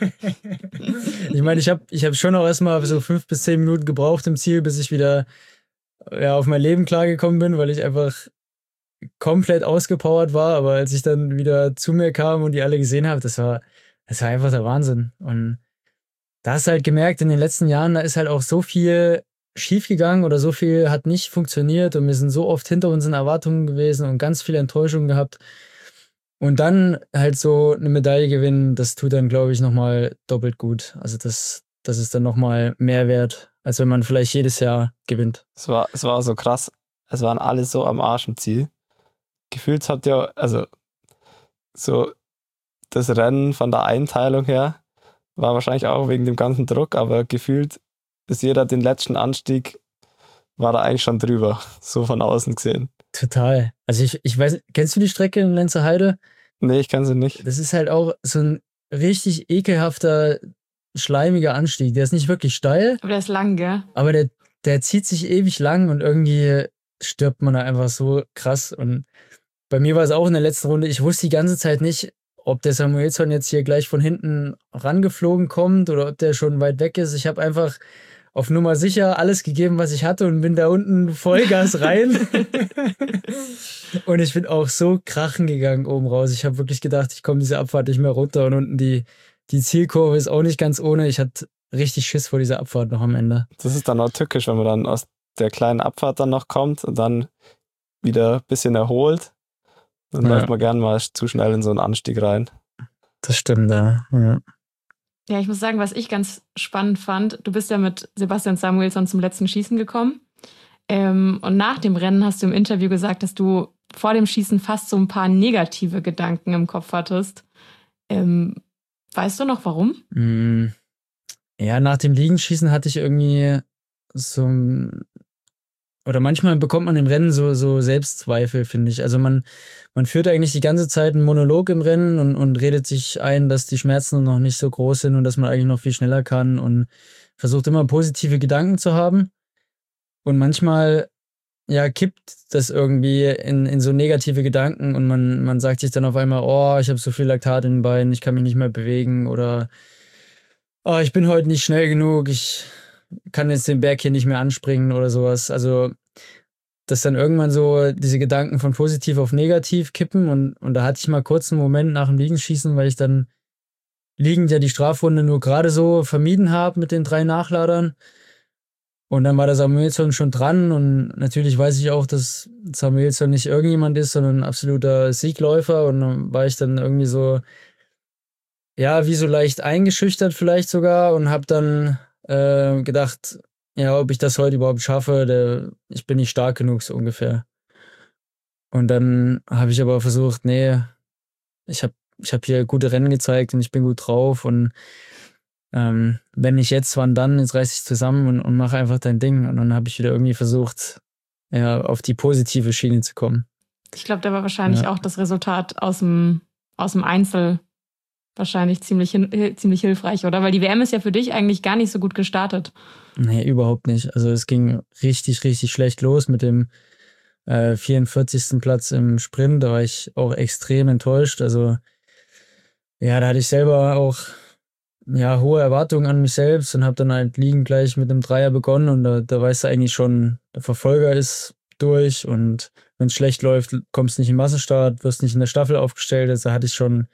Speaker 7: ich meine, ich habe ich hab schon auch erstmal so fünf bis zehn Minuten gebraucht im Ziel, bis ich wieder ja, auf mein Leben klargekommen bin, weil ich einfach komplett ausgepowert war. Aber als ich dann wieder zu mir kam und die alle gesehen habe, das war, das war einfach der Wahnsinn. Und da hast du halt gemerkt, in den letzten Jahren, da ist halt auch so viel schiefgegangen oder so viel hat nicht funktioniert und wir sind so oft hinter unseren Erwartungen gewesen und ganz viele Enttäuschungen gehabt. Und dann halt so eine Medaille gewinnen, das tut dann, glaube ich, nochmal doppelt gut. Also das, das ist dann nochmal mehr wert, als wenn man vielleicht jedes Jahr gewinnt.
Speaker 1: Es war, es war so krass. Es waren alle so am Arsch im Ziel. Gefühlt habt ihr, also so das Rennen von der Einteilung her, war wahrscheinlich auch wegen dem ganzen Druck, aber gefühlt ist jeder den letzten Anstieg, war da eigentlich schon drüber, so von außen gesehen.
Speaker 7: Total. Also ich, ich weiß, kennst du die Strecke in Lenzer Heide?
Speaker 1: Nee, ich kann sie nicht.
Speaker 7: Das ist halt auch so ein richtig ekelhafter, schleimiger Anstieg. Der ist nicht wirklich steil,
Speaker 2: Aber der ist lang, gell?
Speaker 7: aber der, der zieht sich ewig lang und irgendwie stirbt man da einfach so krass. Und bei mir war es auch in der letzten Runde, ich wusste die ganze Zeit nicht, ob der Samuelsson jetzt hier gleich von hinten rangeflogen kommt oder ob der schon weit weg ist. Ich habe einfach auf Nummer sicher alles gegeben, was ich hatte und bin da unten Vollgas rein. Und ich bin auch so krachen gegangen oben raus. Ich habe wirklich gedacht, ich komme diese Abfahrt nicht mehr runter und unten die, die Zielkurve ist auch nicht ganz ohne. Ich hatte richtig Schiss vor dieser Abfahrt noch am Ende.
Speaker 1: Das ist dann auch tückisch, wenn man dann aus der kleinen Abfahrt dann noch kommt und dann wieder ein bisschen erholt. Dann
Speaker 7: Ja.
Speaker 1: läuft man gern mal zu schnell in so einen Anstieg rein.
Speaker 7: Das stimmt, ja. ja.
Speaker 2: Ja, ich muss sagen, was ich ganz spannend fand, du bist ja mit Sebastian Samuelsson zum letzten Schießen gekommen. Ähm, und nach dem Rennen hast du im Interview gesagt, dass du vor dem Schießen fast so ein paar negative Gedanken im Kopf hattest. Ähm, weißt du noch warum?
Speaker 7: Mm, Ja, nach dem Liegenschießen hatte ich irgendwie so ein- oder manchmal bekommt man im Rennen so, so Selbstzweifel, finde ich. Also man, man führt eigentlich die ganze Zeit einen Monolog im Rennen und, und redet sich ein, dass die Schmerzen noch nicht so groß sind und dass man eigentlich noch viel schneller kann und versucht immer positive Gedanken zu haben. Und manchmal, ja, kippt das irgendwie in, in so negative Gedanken und man, man sagt sich dann auf einmal, oh, ich habe so viel Laktat in den Beinen, ich kann mich nicht mehr bewegen oder oh, ich bin heute nicht schnell genug, ich kann jetzt den Berg hier nicht mehr anspringen oder sowas. Also, dass dann irgendwann so diese Gedanken von positiv auf negativ kippen und, und da hatte ich mal kurz einen Moment nach dem Liegenschießen, weil ich dann liegend ja die Strafrunde nur gerade so vermieden habe mit den drei Nachladern. Und dann war der Samuelsson schon dran und natürlich weiß ich auch, dass Samuelsson nicht irgendjemand ist, sondern ein absoluter Siegläufer und dann war ich dann irgendwie so, ja, wie so leicht eingeschüchtert vielleicht sogar und habe dann äh, gedacht, ja, ob ich das heute überhaupt schaffe, der, ich bin nicht stark genug, so ungefähr. Und dann habe ich aber versucht, nee, ich habe ich hab hier gute Rennen gezeigt und ich bin gut drauf und ähm, wenn nicht jetzt, wann dann, jetzt reiß ich zusammen und, und mache einfach dein Ding. Und dann habe ich wieder irgendwie versucht, ja, auf die positive Schiene zu kommen.
Speaker 2: Ich glaube, da war wahrscheinlich
Speaker 7: Ja.
Speaker 2: auch das Resultat aus dem, aus dem Einzel wahrscheinlich ziemlich, hin- ziemlich hilfreich, oder? Weil die W M ist ja für dich eigentlich gar nicht so gut gestartet.
Speaker 7: Nee, überhaupt nicht. Also es ging richtig, richtig schlecht los mit dem äh, vierundvierzigsten Platz im Sprint. Da war ich auch extrem enttäuscht. Also ja, da hatte ich selber auch ja, hohe Erwartungen an mich selbst und habe dann halt liegend gleich mit einem Dreier begonnen und da, da weißt du eigentlich schon, der Verfolger ist durch und wenn es schlecht läuft, kommst du nicht im Massenstart, wirst nicht in der Staffel aufgestellt. Also hatte ich schon,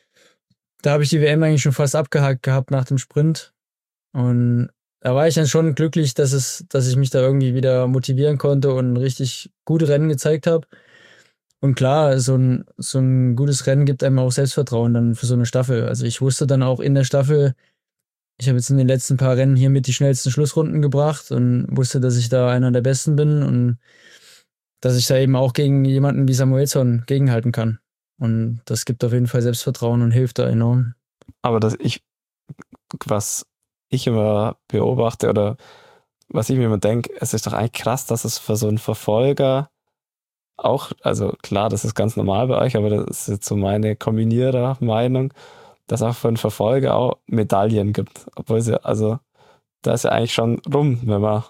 Speaker 7: da habe ich die W M eigentlich schon fast abgehakt gehabt nach dem Sprint und da war ich dann schon glücklich, dass es, dass ich mich da irgendwie wieder motivieren konnte und richtig gute Rennen gezeigt habe. Und klar, so ein, so ein gutes Rennen gibt einem auch Selbstvertrauen dann für so eine Staffel. Also ich wusste dann auch in der Staffel, ich habe jetzt in den letzten paar Rennen hier mit die schnellsten Schlussrunden gebracht und wusste, dass ich da einer der Besten bin und dass ich da eben auch gegen jemanden wie Samuelsson gegenhalten kann. Und das gibt auf jeden Fall Selbstvertrauen und hilft da enorm.
Speaker 1: Aber das ich, was ich immer beobachte oder was ich mir immer denke, es ist doch eigentlich krass, dass es für so einen Verfolger auch, also klar, das ist ganz normal bei euch, aber das ist jetzt so meine Kombinierer-Meinung, dass auch für einen Verfolger auch Medaillen gibt. Obwohl sie, also da ist ja eigentlich schon rum, wenn man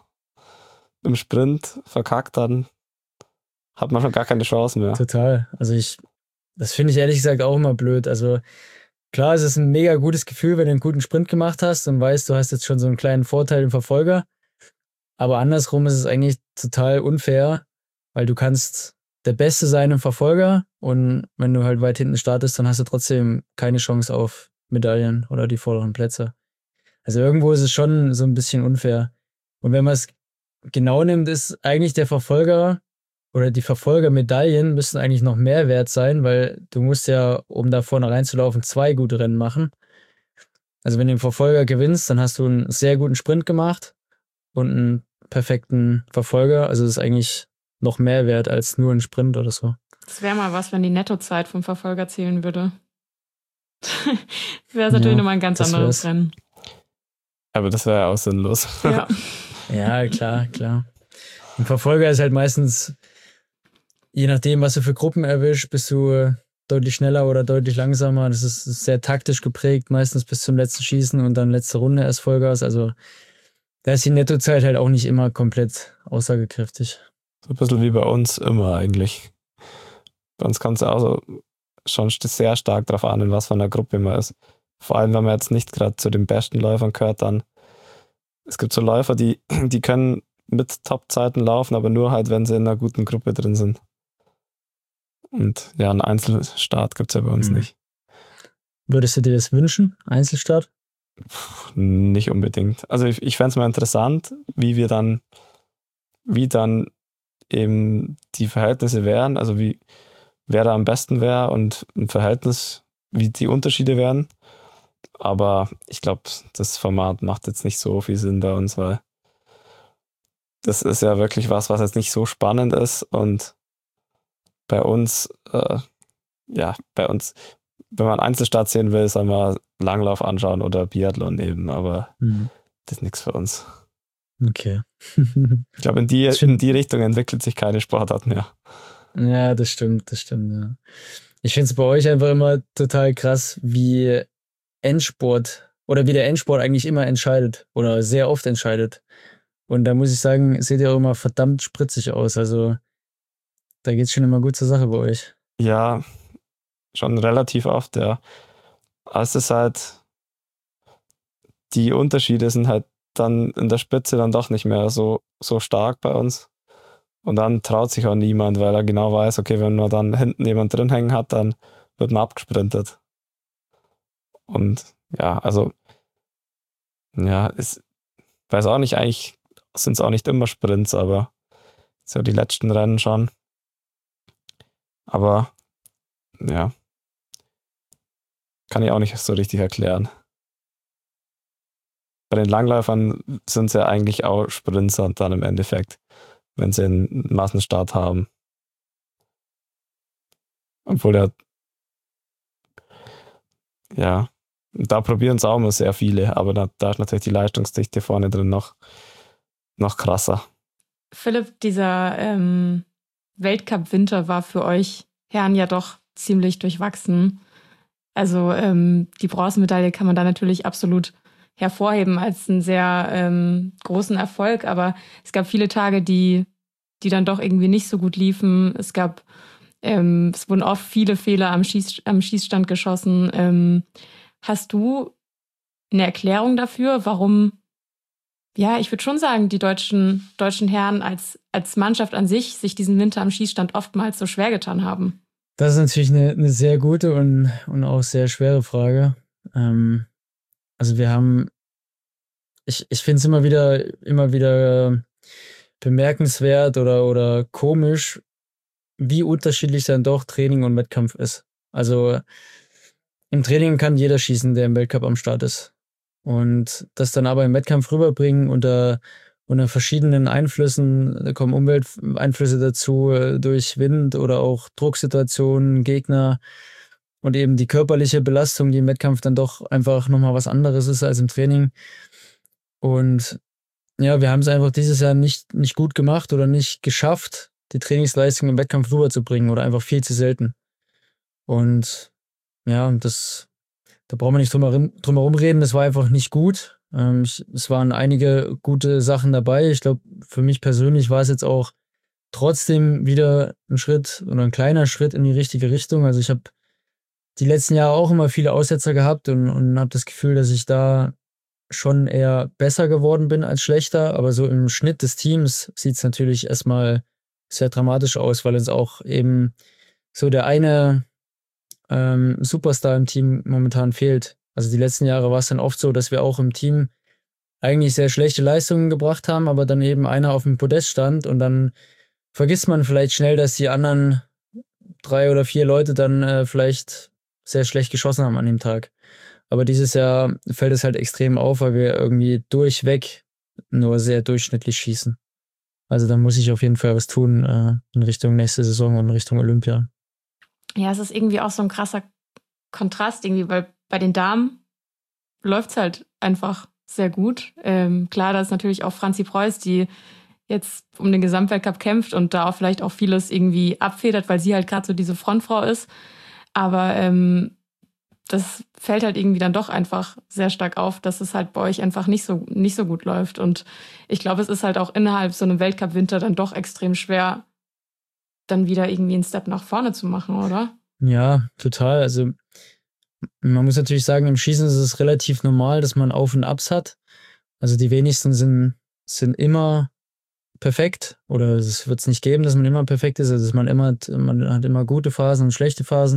Speaker 1: im Sprint verkackt, dann hat man schon gar keine Chance mehr.
Speaker 7: Total. Also ich, das finde ich ehrlich gesagt auch immer blöd. Also klar, es ist ein mega gutes Gefühl, wenn du einen guten Sprint gemacht hast und weißt, du hast jetzt schon so einen kleinen Vorteil im Verfolger. Aber andersrum ist es eigentlich total unfair, weil du kannst der Beste sein im Verfolger und wenn du halt weit hinten startest, dann hast du trotzdem keine Chance auf Medaillen oder die vorderen Plätze. Also irgendwo ist es schon so ein bisschen unfair. Und wenn man es genau nimmt, ist eigentlich der Verfolger oder die Verfolgermedaillen müssen eigentlich noch mehr wert sein, weil du musst ja, um da vorne reinzulaufen, zwei gute Rennen machen. Also wenn du den Verfolger gewinnst, dann hast du einen sehr guten Sprint gemacht und einen perfekten Verfolger. Also das ist eigentlich noch mehr wert als nur ein Sprint oder so.
Speaker 2: Das wäre mal was, wenn die Nettozeit vom Verfolger zählen würde. wäre es natürlich
Speaker 7: Ja,
Speaker 2: nochmal ein ganz
Speaker 7: das
Speaker 2: anderes
Speaker 7: wär's.
Speaker 2: Rennen.
Speaker 1: Aber das wäre ja auch sinnlos.
Speaker 2: Ja.
Speaker 7: Ja, klar, klar. Ein Verfolger ist halt meistens, je nachdem, was du für Gruppen erwischst, bist du äh, deutlich schneller oder deutlich langsamer. Das ist sehr taktisch geprägt, meistens bis zum letzten Schießen und dann letzte Runde erst Vollgas. Also da ist die Nettozeit halt auch nicht immer komplett aussagekräftig.
Speaker 1: So ein bisschen wie bei uns immer eigentlich. Bei uns kommt es auch so schon sehr stark darauf an, in was für einer Gruppe man ist. Vor allem, wenn man jetzt nicht gerade zu den besten Läufern gehört, dann es gibt so Läufer, die, die können mit Top-Zeiten laufen, aber nur halt, wenn sie in einer guten Gruppe drin sind. Und ja, einen Einzelstart gibt es ja bei uns
Speaker 7: Mhm.
Speaker 1: nicht.
Speaker 7: Würdest du dir das wünschen, Einzelstart?
Speaker 1: Puh, nicht unbedingt. Also ich, ich fände es mal interessant, wie wir dann, wie dann eben die Verhältnisse wären, also wie wer da am besten wäre und im Verhältnis, wie die Unterschiede wären. Aber ich glaube, das Format macht jetzt nicht so viel Sinn bei uns, weil das ist ja wirklich was, was jetzt nicht so spannend ist. Und bei uns, äh, ja, bei uns, wenn man Einzelstart sehen will, soll man Langlauf anschauen oder Biathlon eben, aber
Speaker 7: Mhm.
Speaker 1: das ist nichts für uns.
Speaker 7: Okay.
Speaker 1: Ich glaube, in die,
Speaker 7: Das stimmt.
Speaker 1: in die Richtung entwickelt sich keine Sportart mehr.
Speaker 7: Ja, das stimmt, das stimmt, ja. Ich finde es bei euch einfach immer total krass, wie Endsport oder wie der Endsport eigentlich immer entscheidet oder sehr oft entscheidet. Und da muss ich sagen, seht ihr auch immer verdammt spritzig aus. Also da geht's schon immer gut zur Sache bei euch.
Speaker 1: Ja, schon relativ oft, ja. Aber es ist halt, die Unterschiede sind halt dann in der Spitze dann doch nicht mehr so, so stark bei uns. Und dann traut sich auch niemand, weil er genau weiß, okay, wenn man dann hinten jemand drin hängen hat, dann wird man abgesprintet. Und ja, also, ja, ist, weiß auch nicht, eigentlich sind es auch nicht immer Sprints, aber so die letzten Rennen schon. Aber ja, kann ich auch nicht so richtig erklären. Bei den Langläufern sind es ja eigentlich auch Sprints dann im Endeffekt, wenn sie einen Massenstart haben. Obwohl der, ja, da probieren es auch immer sehr viele, aber da, da ist natürlich die Leistungsdichte vorne drin noch, noch krasser.
Speaker 2: Philipp, dieser ähm, Weltcup-Winter war für euch Herren ja doch ziemlich durchwachsen. Also ähm, die Bronzemedaille kann man da natürlich absolut hervorheben als einen sehr ähm, großen Erfolg, aber es gab viele Tage, die, die dann doch irgendwie nicht so gut liefen. Es gab, ähm, es wurden oft viele Fehler am, Schieß, am Schießstand geschossen. Ähm, hast du eine Erklärung dafür, warum, ja, ich würde schon sagen, die deutschen, deutschen Herren als, als Mannschaft an sich sich diesen Winter am Schießstand oftmals so schwer getan haben?
Speaker 7: Das ist natürlich eine, eine sehr gute und, und auch sehr schwere Frage. Ähm, also wir haben, ich, ich finde es immer wieder, immer wieder bemerkenswert oder, oder komisch, wie unterschiedlich dann doch Training und Wettkampf ist. Also im Training kann jeder schießen, der im Weltcup am Start ist. Und das dann aber im Wettkampf rüberbringen unter, unter verschiedenen Einflüssen, da kommen Umwelteinflüsse dazu, durch Wind oder auch Drucksituationen, Gegner und eben die körperliche Belastung, die im Wettkampf dann doch einfach nochmal was anderes ist als im Training. Und ja, wir haben es einfach dieses Jahr nicht, nicht gut gemacht oder nicht geschafft, die Trainingsleistung im Wettkampf rüberzubringen oder einfach viel zu selten. Und ja, das, da brauchen wir nicht drum herum, drum herum reden, das war einfach nicht gut. Ähm, ich, es waren einige gute Sachen dabei. Ich glaube, für mich persönlich war es jetzt auch trotzdem wieder ein Schritt oder ein kleiner Schritt in die richtige Richtung. Also ich habe die letzten Jahre auch immer viele Aussetzer gehabt und, und habe das Gefühl, dass ich da schon eher besser geworden bin als schlechter. Aber so im Schnitt des Teams sieht es natürlich erstmal sehr dramatisch aus, weil uns auch eben so der eine ähm, Superstar im Team momentan fehlt. Also die letzten Jahre war es dann oft so, dass wir auch im Team eigentlich sehr schlechte Leistungen gebracht haben, aber dann eben einer auf dem Podest stand und dann vergisst man vielleicht schnell, dass die anderen drei oder vier Leute dann äh, vielleicht sehr schlecht geschossen haben an dem Tag. Aber dieses Jahr fällt es halt extrem auf, weil wir irgendwie durchweg nur sehr durchschnittlich schießen. Also da muss ich auf jeden Fall was tun äh, in Richtung nächste Saison und in Richtung Olympia.
Speaker 2: Ja, es ist irgendwie auch so ein krasser Kontrast irgendwie, weil bei den Damen läuft es halt einfach sehr gut. Ähm, klar, da ist natürlich auch Franzi Preuß, die jetzt um den Gesamtweltcup kämpft und da auch vielleicht auch vieles irgendwie abfedert, weil sie halt gerade so diese Frontfrau ist. Aber ähm, das fällt halt irgendwie dann doch einfach sehr stark auf, dass es halt bei euch einfach nicht so, nicht so gut läuft. Und ich glaube, es ist halt auch innerhalb so einem Weltcup-Winter dann doch extrem schwer, dann wieder irgendwie einen Step nach vorne zu machen, oder?
Speaker 7: Ja, total. Also man muss natürlich sagen, im Schießen ist es relativ normal, dass man Auf- und Abs hat. Also die wenigsten sind, sind immer perfekt oder es wird es nicht geben, dass man immer perfekt ist. Also dass man immer, man hat immer gute Phasen und schlechte Phasen.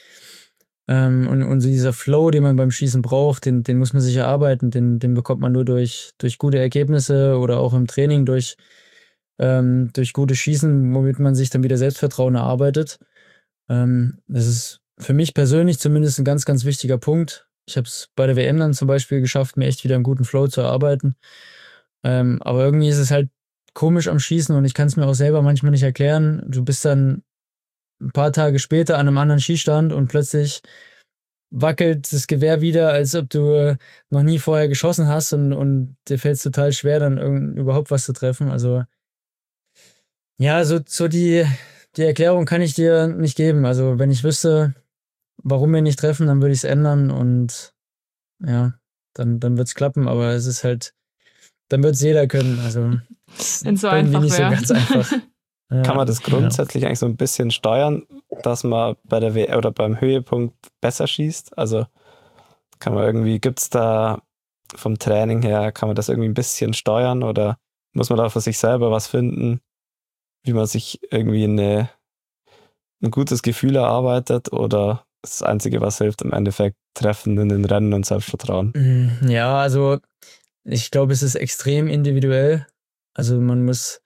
Speaker 7: Ähm, und, und so dieser Flow, den man beim Schießen braucht, den, den muss man sich erarbeiten. Den, den bekommt man nur durch, durch gute Ergebnisse oder auch im Training durch, ähm, durch gutes Schießen, womit man sich dann wieder Selbstvertrauen erarbeitet. Ähm, das ist für mich persönlich zumindest ein ganz, ganz wichtiger Punkt. Ich habe es bei der W M dann zum Beispiel geschafft, mir echt wieder einen guten Flow zu erarbeiten. Ähm, aber irgendwie ist es halt komisch am Schießen und ich kann es mir auch selber manchmal nicht erklären. Du bist dann ein paar Tage später an einem anderen Schießstand und plötzlich wackelt das Gewehr wieder, als ob du noch nie vorher geschossen hast und, und dir fällt es total schwer, dann irgend, überhaupt was zu treffen. Also ja, so, so die, die Erklärung kann ich dir nicht geben. Also wenn ich wüsste, warum wir nicht treffen, dann würde ich es ändern und ja, dann, dann wird es klappen. Aber es ist halt, dann wird es jeder können. Also
Speaker 2: wenn es so einfach
Speaker 7: nicht
Speaker 2: wäre.
Speaker 7: so ganz einfach. Ja,
Speaker 1: Kann man das grundsätzlich ja. eigentlich so ein bisschen steuern, dass man bei der W M oder beim Höhepunkt besser schießt? Also kann man irgendwie, gibt es da vom Training her, kann man das irgendwie ein bisschen steuern oder muss man da für sich selber was finden, wie man sich irgendwie eine, ein gutes Gefühl erarbeitet oder das Einzige, was hilft, im Endeffekt Treffen in den Rennen und Selbstvertrauen?
Speaker 7: Ja, also ich glaube, es ist extrem individuell. Also man muss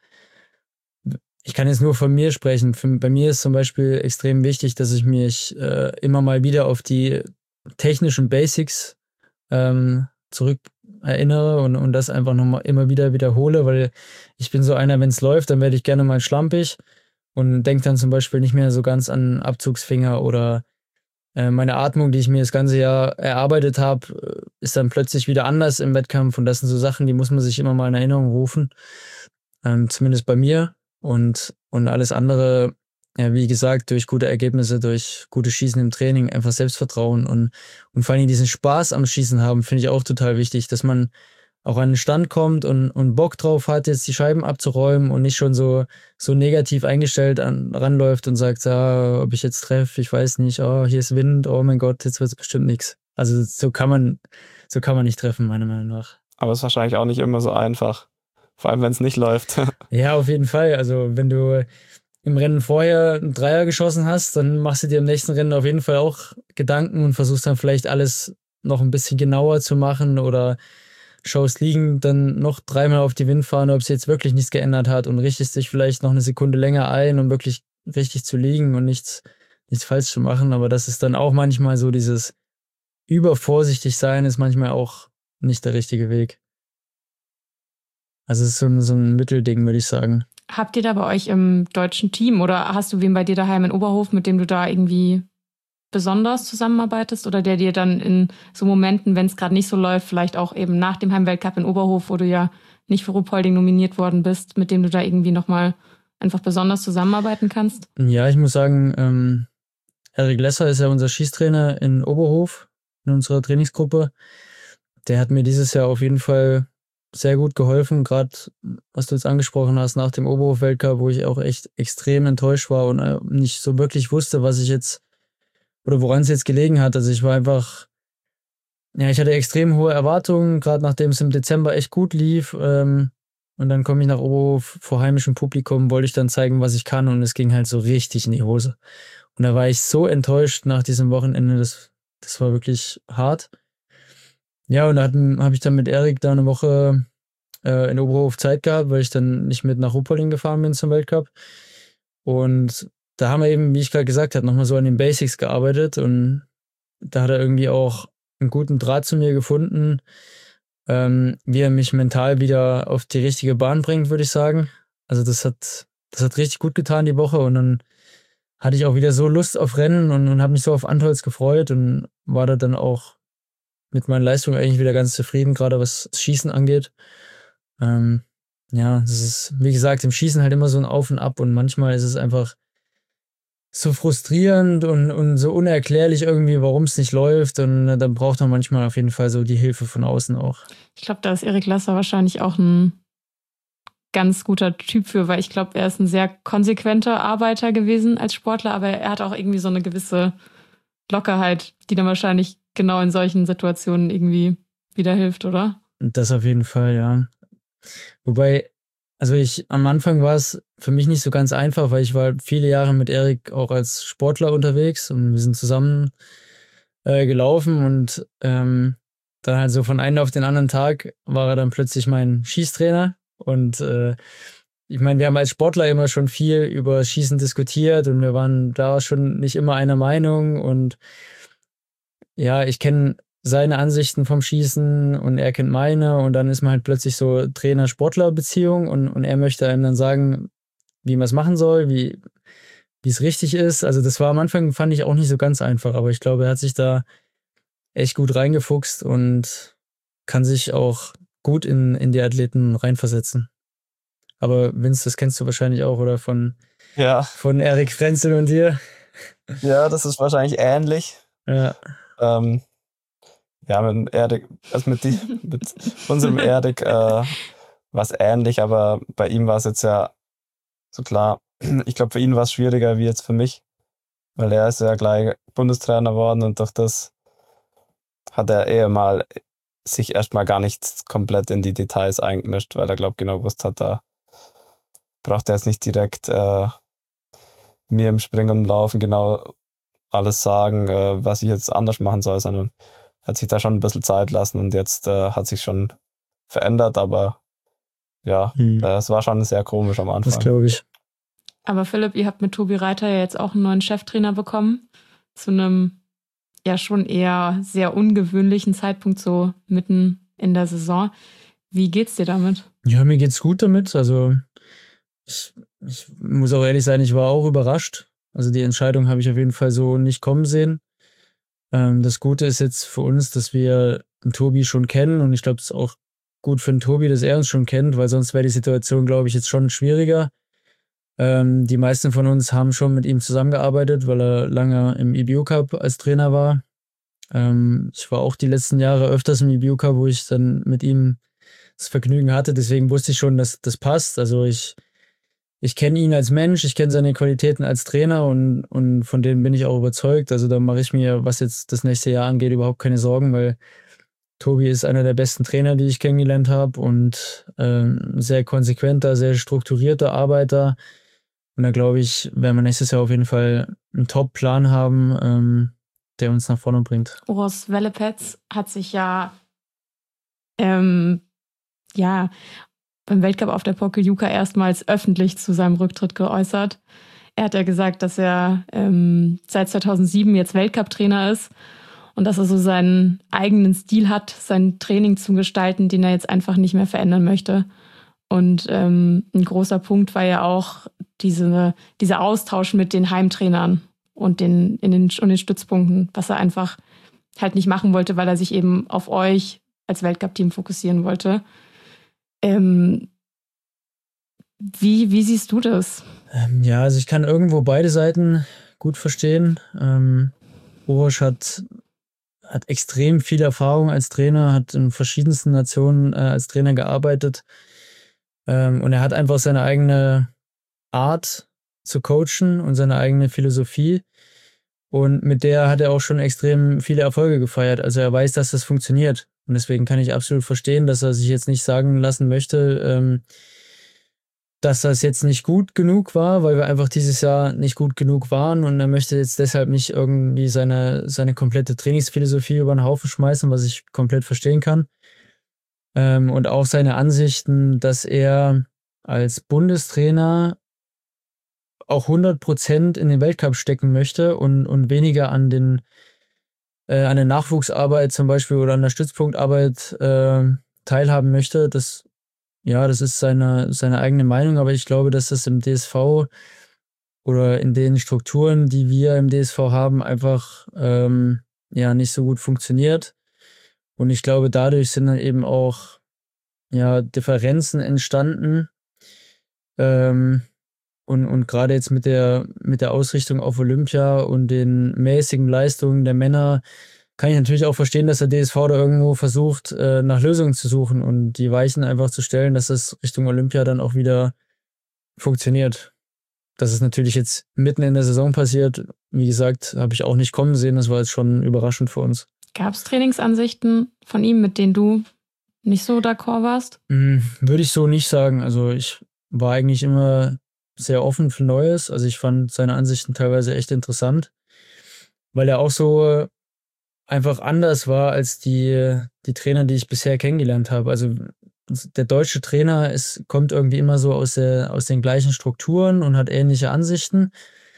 Speaker 7: Ich kann jetzt nur von mir sprechen. Für, bei mir ist zum Beispiel extrem wichtig, dass ich mich äh, immer mal wieder auf die technischen Basics ähm, zurück erinnere und, und das einfach nochmal immer wieder wiederhole, weil ich bin so einer, wenn es läuft, dann werde ich gerne mal schlampig und denke dann zum Beispiel nicht mehr so ganz an Abzugsfinger oder äh, meine Atmung, die ich mir das ganze Jahr erarbeitet habe, ist dann plötzlich wieder anders im Wettkampf und das sind so Sachen, die muss man sich immer mal in Erinnerung rufen. Ähm, zumindest bei mir. Und, und alles andere, ja, wie gesagt, durch gute Ergebnisse, durch gutes Schießen im Training, einfach Selbstvertrauen und, und vor allem diesen Spaß am Schießen haben, finde ich auch total wichtig, dass man auch an den Stand kommt und, und Bock drauf hat, jetzt die Scheiben abzuräumen und nicht schon so, so negativ eingestellt an, ranläuft und sagt, ah, ob ich jetzt treffe, ich weiß nicht, oh, hier ist Wind, oh mein Gott, jetzt wird es bestimmt nichts. Also so kann man, so kann man nicht treffen, meiner Meinung nach.
Speaker 1: Aber es ist wahrscheinlich auch nicht immer so einfach. Vor allem, wenn es nicht läuft.
Speaker 7: Ja, auf jeden Fall. Also wenn du im Rennen vorher einen Dreier geschossen hast, dann machst du dir im nächsten Rennen auf jeden Fall auch Gedanken und versuchst dann vielleicht alles noch ein bisschen genauer zu machen oder schaust liegen, dann noch dreimal auf die Windfahne, ob es jetzt wirklich nichts geändert hat und richtest dich vielleicht noch eine Sekunde länger ein, um wirklich richtig zu liegen und nichts, nichts falsch zu machen. Aber das ist dann auch manchmal so, dieses übervorsichtig sein ist manchmal auch nicht der richtige Weg. Also es ist so ein, so ein Mittelding, würde ich sagen.
Speaker 2: Habt ihr da bei euch im deutschen Team oder hast du wen bei dir daheim in Oberhof, mit dem du da irgendwie besonders zusammenarbeitest oder der dir dann in so Momenten, wenn es gerade nicht so läuft, vielleicht auch eben nach dem Heimweltcup in Oberhof, wo du ja nicht für Ruhpolding nominiert worden bist, mit dem du da irgendwie nochmal einfach besonders zusammenarbeiten kannst?
Speaker 7: Ja, ich muss sagen, ähm, Erik Lesser ist ja unser Schießtrainer in Oberhof, in unserer Trainingsgruppe. Der hat mir dieses Jahr auf jeden Fall sehr gut geholfen, gerade was du jetzt angesprochen hast, nach dem Oberhof-Weltcup, wo ich auch echt extrem enttäuscht war und nicht so wirklich wusste, was ich jetzt oder woran es jetzt gelegen hat. Also ich war einfach, ja, ich hatte extrem hohe Erwartungen, gerade nachdem es im Dezember echt gut lief. Ähm, und dann komme ich nach Oberhof vor heimischem Publikum, wollte ich dann zeigen, was ich kann und es ging halt so richtig in die Hose. Und da war ich so enttäuscht nach diesem Wochenende, das, das war wirklich hart. Ja, und da habe ich dann mit Erik da eine Woche äh, in Oberhof Zeit gehabt, weil ich dann nicht mit nach Ruhpolding gefahren bin zum Weltcup. Und da haben wir eben, wie ich gerade gesagt habe, nochmal so an den Basics gearbeitet und da hat er irgendwie auch einen guten Draht zu mir gefunden, ähm, wie er mich mental wieder auf die richtige Bahn bringt, würde ich sagen. Also das hat, das hat richtig gut getan die Woche und dann hatte ich auch wieder so Lust auf Rennen und, und habe mich so auf Antholz gefreut und war da dann auch mit meinen Leistungen eigentlich wieder ganz zufrieden, gerade was das Schießen angeht. Ähm, ja, es ist, wie gesagt, im Schießen halt immer so ein Auf und Ab und manchmal ist es einfach so frustrierend und, und so unerklärlich irgendwie, warum es nicht läuft und äh, dann braucht man manchmal auf jeden Fall so die Hilfe von außen auch.
Speaker 2: Ich glaube, da ist Erik Lasser wahrscheinlich auch ein ganz guter Typ für, weil ich glaube, er ist ein sehr konsequenter Arbeiter gewesen als Sportler, aber er hat auch irgendwie so eine gewisse Lockerheit, die dann wahrscheinlich genau in solchen Situationen irgendwie wieder hilft, oder?
Speaker 7: Das auf jeden Fall, ja. Wobei, also ich, am Anfang war es für mich nicht so ganz einfach, weil ich war viele Jahre mit Erik auch als Sportler unterwegs und wir sind zusammen äh, gelaufen und ähm, dann halt so von einem auf den anderen Tag war er dann plötzlich mein Schießtrainer und äh, ich meine, wir haben als Sportler immer schon viel über Schießen diskutiert und wir waren da schon nicht immer einer Meinung und ja, ich kenne seine Ansichten vom Schießen und er kennt meine und dann ist man halt plötzlich so Trainer-Sportler-Beziehung und, und er möchte einem dann sagen, wie man es machen soll, wie wie es richtig ist. Also das war am Anfang, fand ich auch nicht so ganz einfach, aber ich glaube, er hat sich da echt gut reingefuchst und kann sich auch gut in, in die Athleten reinversetzen. Aber Vince, das kennst du wahrscheinlich auch, oder? Von,
Speaker 1: Ja,
Speaker 7: von Erik Frenzel und dir.
Speaker 1: ja, das ist wahrscheinlich ähnlich.
Speaker 7: Ja.
Speaker 1: Ähm, ja, mit Erik, also mit, die, mit unserem Erik äh, war es ähnlich, aber bei ihm war es jetzt ja so klar. Ich glaube, für ihn war es schwieriger wie jetzt für mich, weil er ist ja gleich Bundestrainer geworden und durch das hat er eher mal sich erstmal gar nicht komplett in die Details eingemischt, weil er, glaube ich, genau gewusst hat, da braucht er jetzt nicht direkt äh, mir im Springen und Laufen genau alles sagen, äh, was ich jetzt anders machen soll, sondern hat sich da schon ein bisschen Zeit lassen und jetzt äh, hat sich schon verändert, aber ja,
Speaker 7: Hm.
Speaker 1: äh, es war schon sehr komisch am
Speaker 7: Das
Speaker 1: Anfang.
Speaker 7: glaube ich.
Speaker 2: Aber Philipp, ihr habt mit Tobi Reiter ja jetzt auch einen neuen Cheftrainer bekommen. Zu einem ja schon eher sehr ungewöhnlichen Zeitpunkt, so mitten in der Saison. Wie geht's dir damit?
Speaker 7: Ja, mir geht's gut damit. Also ich, ich muss auch ehrlich sein, ich war auch überrascht. Also die Entscheidung habe ich auf jeden Fall so nicht kommen sehen. Ähm, das Gute ist jetzt für uns, dass wir den Tobi schon kennen und ich glaube, es ist auch gut für den Tobi, dass er uns schon kennt, weil sonst wäre die Situation, glaube ich, jetzt schon schwieriger. Ähm, die meisten von uns haben schon mit ihm zusammengearbeitet, weil er lange im E B U Cup als Trainer war. Ähm, ich war auch die letzten Jahre öfters im E B U Cup, wo ich dann mit ihm das Vergnügen hatte. Deswegen wusste ich schon, dass das passt. Also ich, ich kenne ihn als Mensch, ich kenne seine Qualitäten als Trainer und, und von denen bin ich auch überzeugt. Also da mache ich mir, was jetzt das nächste Jahr angeht, überhaupt keine Sorgen, weil Tobi ist einer der besten Trainer, die ich kennengelernt habe und ähm, sehr konsequenter, sehr strukturierter Arbeiter. Und da glaube ich, werden wir nächstes Jahr auf jeden Fall einen Top-Plan haben, ähm, der uns nach vorne bringt.
Speaker 2: Urs Wellepetz hat sich ja, ähm, ja beim Weltcup auf der Pokljuka erstmals öffentlich zu seinem Rücktritt geäußert. Er hat ja gesagt, dass er ähm, seit zweitausendsieben jetzt Weltcup-Trainer ist und dass er so seinen eigenen Stil hat, sein Training zu gestalten, den er jetzt einfach nicht mehr verändern möchte. Und ähm, ein großer Punkt war ja auch diese, dieser Austausch mit den Heimtrainern und den, in den, und den Stützpunkten, was er einfach halt nicht machen wollte, weil er sich eben auf euch als Weltcup-Team fokussieren wollte. Ähm, wie, wie siehst du das?
Speaker 7: Ähm, ja, also ich kann irgendwo beide Seiten gut verstehen. Ähm, Uroš hat, hat extrem viel Erfahrung als Trainer, hat in verschiedensten Nationen äh, als Trainer gearbeitet. Ähm, und er hat einfach seine eigene Art zu coachen und seine eigene Philosophie. Und mit der hat er auch schon extrem viele Erfolge gefeiert. Also er weiß, dass das funktioniert. Und deswegen kann ich absolut verstehen, dass er sich jetzt nicht sagen lassen möchte, ähm, dass das jetzt nicht gut genug war, weil wir einfach dieses Jahr nicht gut genug waren. Und er möchte jetzt deshalb nicht irgendwie seine, seine komplette Trainingsphilosophie über den Haufen schmeißen, was ich komplett verstehen kann. Ähm, und auch seine Ansichten, dass er als Bundestrainer auch hundert Prozent in den Weltcup stecken möchte und, und weniger an den äh, an der Nachwuchsarbeit zum Beispiel oder an der Stützpunktarbeit äh, teilhaben möchte. Das, ja, das ist seine, seine eigene Meinung, aber ich glaube, dass das im D S V oder in den Strukturen, die wir im D S V haben, einfach ähm, ja nicht so gut funktioniert. Und ich glaube, dadurch sind dann eben auch ja, Differenzen entstanden. Ähm, und und gerade jetzt mit der, mit der Ausrichtung auf Olympia und den mäßigen Leistungen der Männer kann ich natürlich auch verstehen, dass der D S V da irgendwo versucht, äh, nach Lösungen zu suchen und die Weichen einfach zu stellen, dass das Richtung Olympia dann auch wieder funktioniert. Dass es natürlich jetzt mitten in der Saison passiert, wie gesagt, habe ich auch nicht kommen sehen. Das war jetzt schon überraschend für uns.
Speaker 2: Gab es Trainingsansichten von ihm, mit denen du nicht so d'accord warst?
Speaker 7: Hm, würde ich so nicht sagen. Also ich war eigentlich immer sehr offen für Neues. Also ich fand seine Ansichten teilweise echt interessant, weil er auch so einfach anders war als die, die Trainer, die ich bisher kennengelernt habe. Also der deutsche Trainer ist, kommt irgendwie immer so aus, der, aus den gleichen Strukturen und hat ähnliche Ansichten.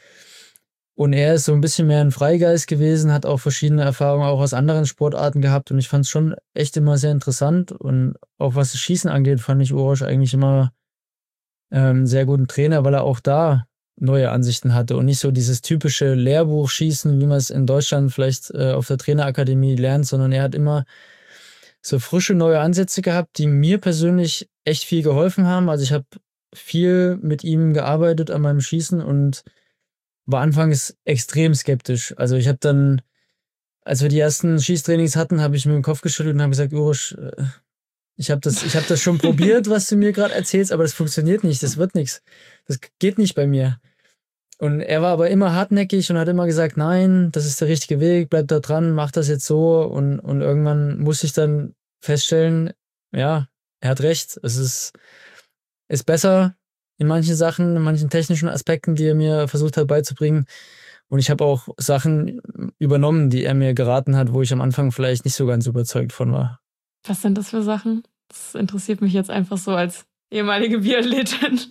Speaker 7: Und er ist so ein bisschen mehr ein Freigeist gewesen, hat auch verschiedene Erfahrungen auch aus anderen Sportarten gehabt. Und ich fand es schon echt immer sehr interessant. Und auch was das Schießen angeht, fand ich Uroš eigentlich immer einen ähm, sehr guten Trainer, weil er auch da neue Ansichten hatte und nicht so dieses typische Lehrbuchschießen, wie man es in Deutschland vielleicht äh, auf der Trainerakademie lernt, sondern er hat immer so frische neue Ansätze gehabt, die mir persönlich echt viel geholfen haben. Also ich habe viel mit ihm gearbeitet an meinem Schießen und war anfangs extrem skeptisch. Also ich habe dann, als wir die ersten Schießtrainings hatten, habe ich mir den Kopf geschüttelt und habe gesagt, Uroš, ich habe das, ich hab das schon probiert, was du mir gerade erzählst, aber das funktioniert nicht, das wird nichts. Das geht nicht bei mir. Und er war aber immer hartnäckig und hat immer gesagt, nein, das ist der richtige Weg, bleib da dran, mach das jetzt so. Und, und irgendwann musste ich dann feststellen, ja, er hat recht. Es ist, ist besser in manchen Sachen, in manchen technischen Aspekten, die er mir versucht hat beizubringen. Und ich habe auch Sachen übernommen, die er mir geraten hat, wo ich am Anfang vielleicht nicht so ganz überzeugt von war.
Speaker 2: Was sind das für Sachen? Das interessiert mich jetzt einfach so als ehemalige Biathletin.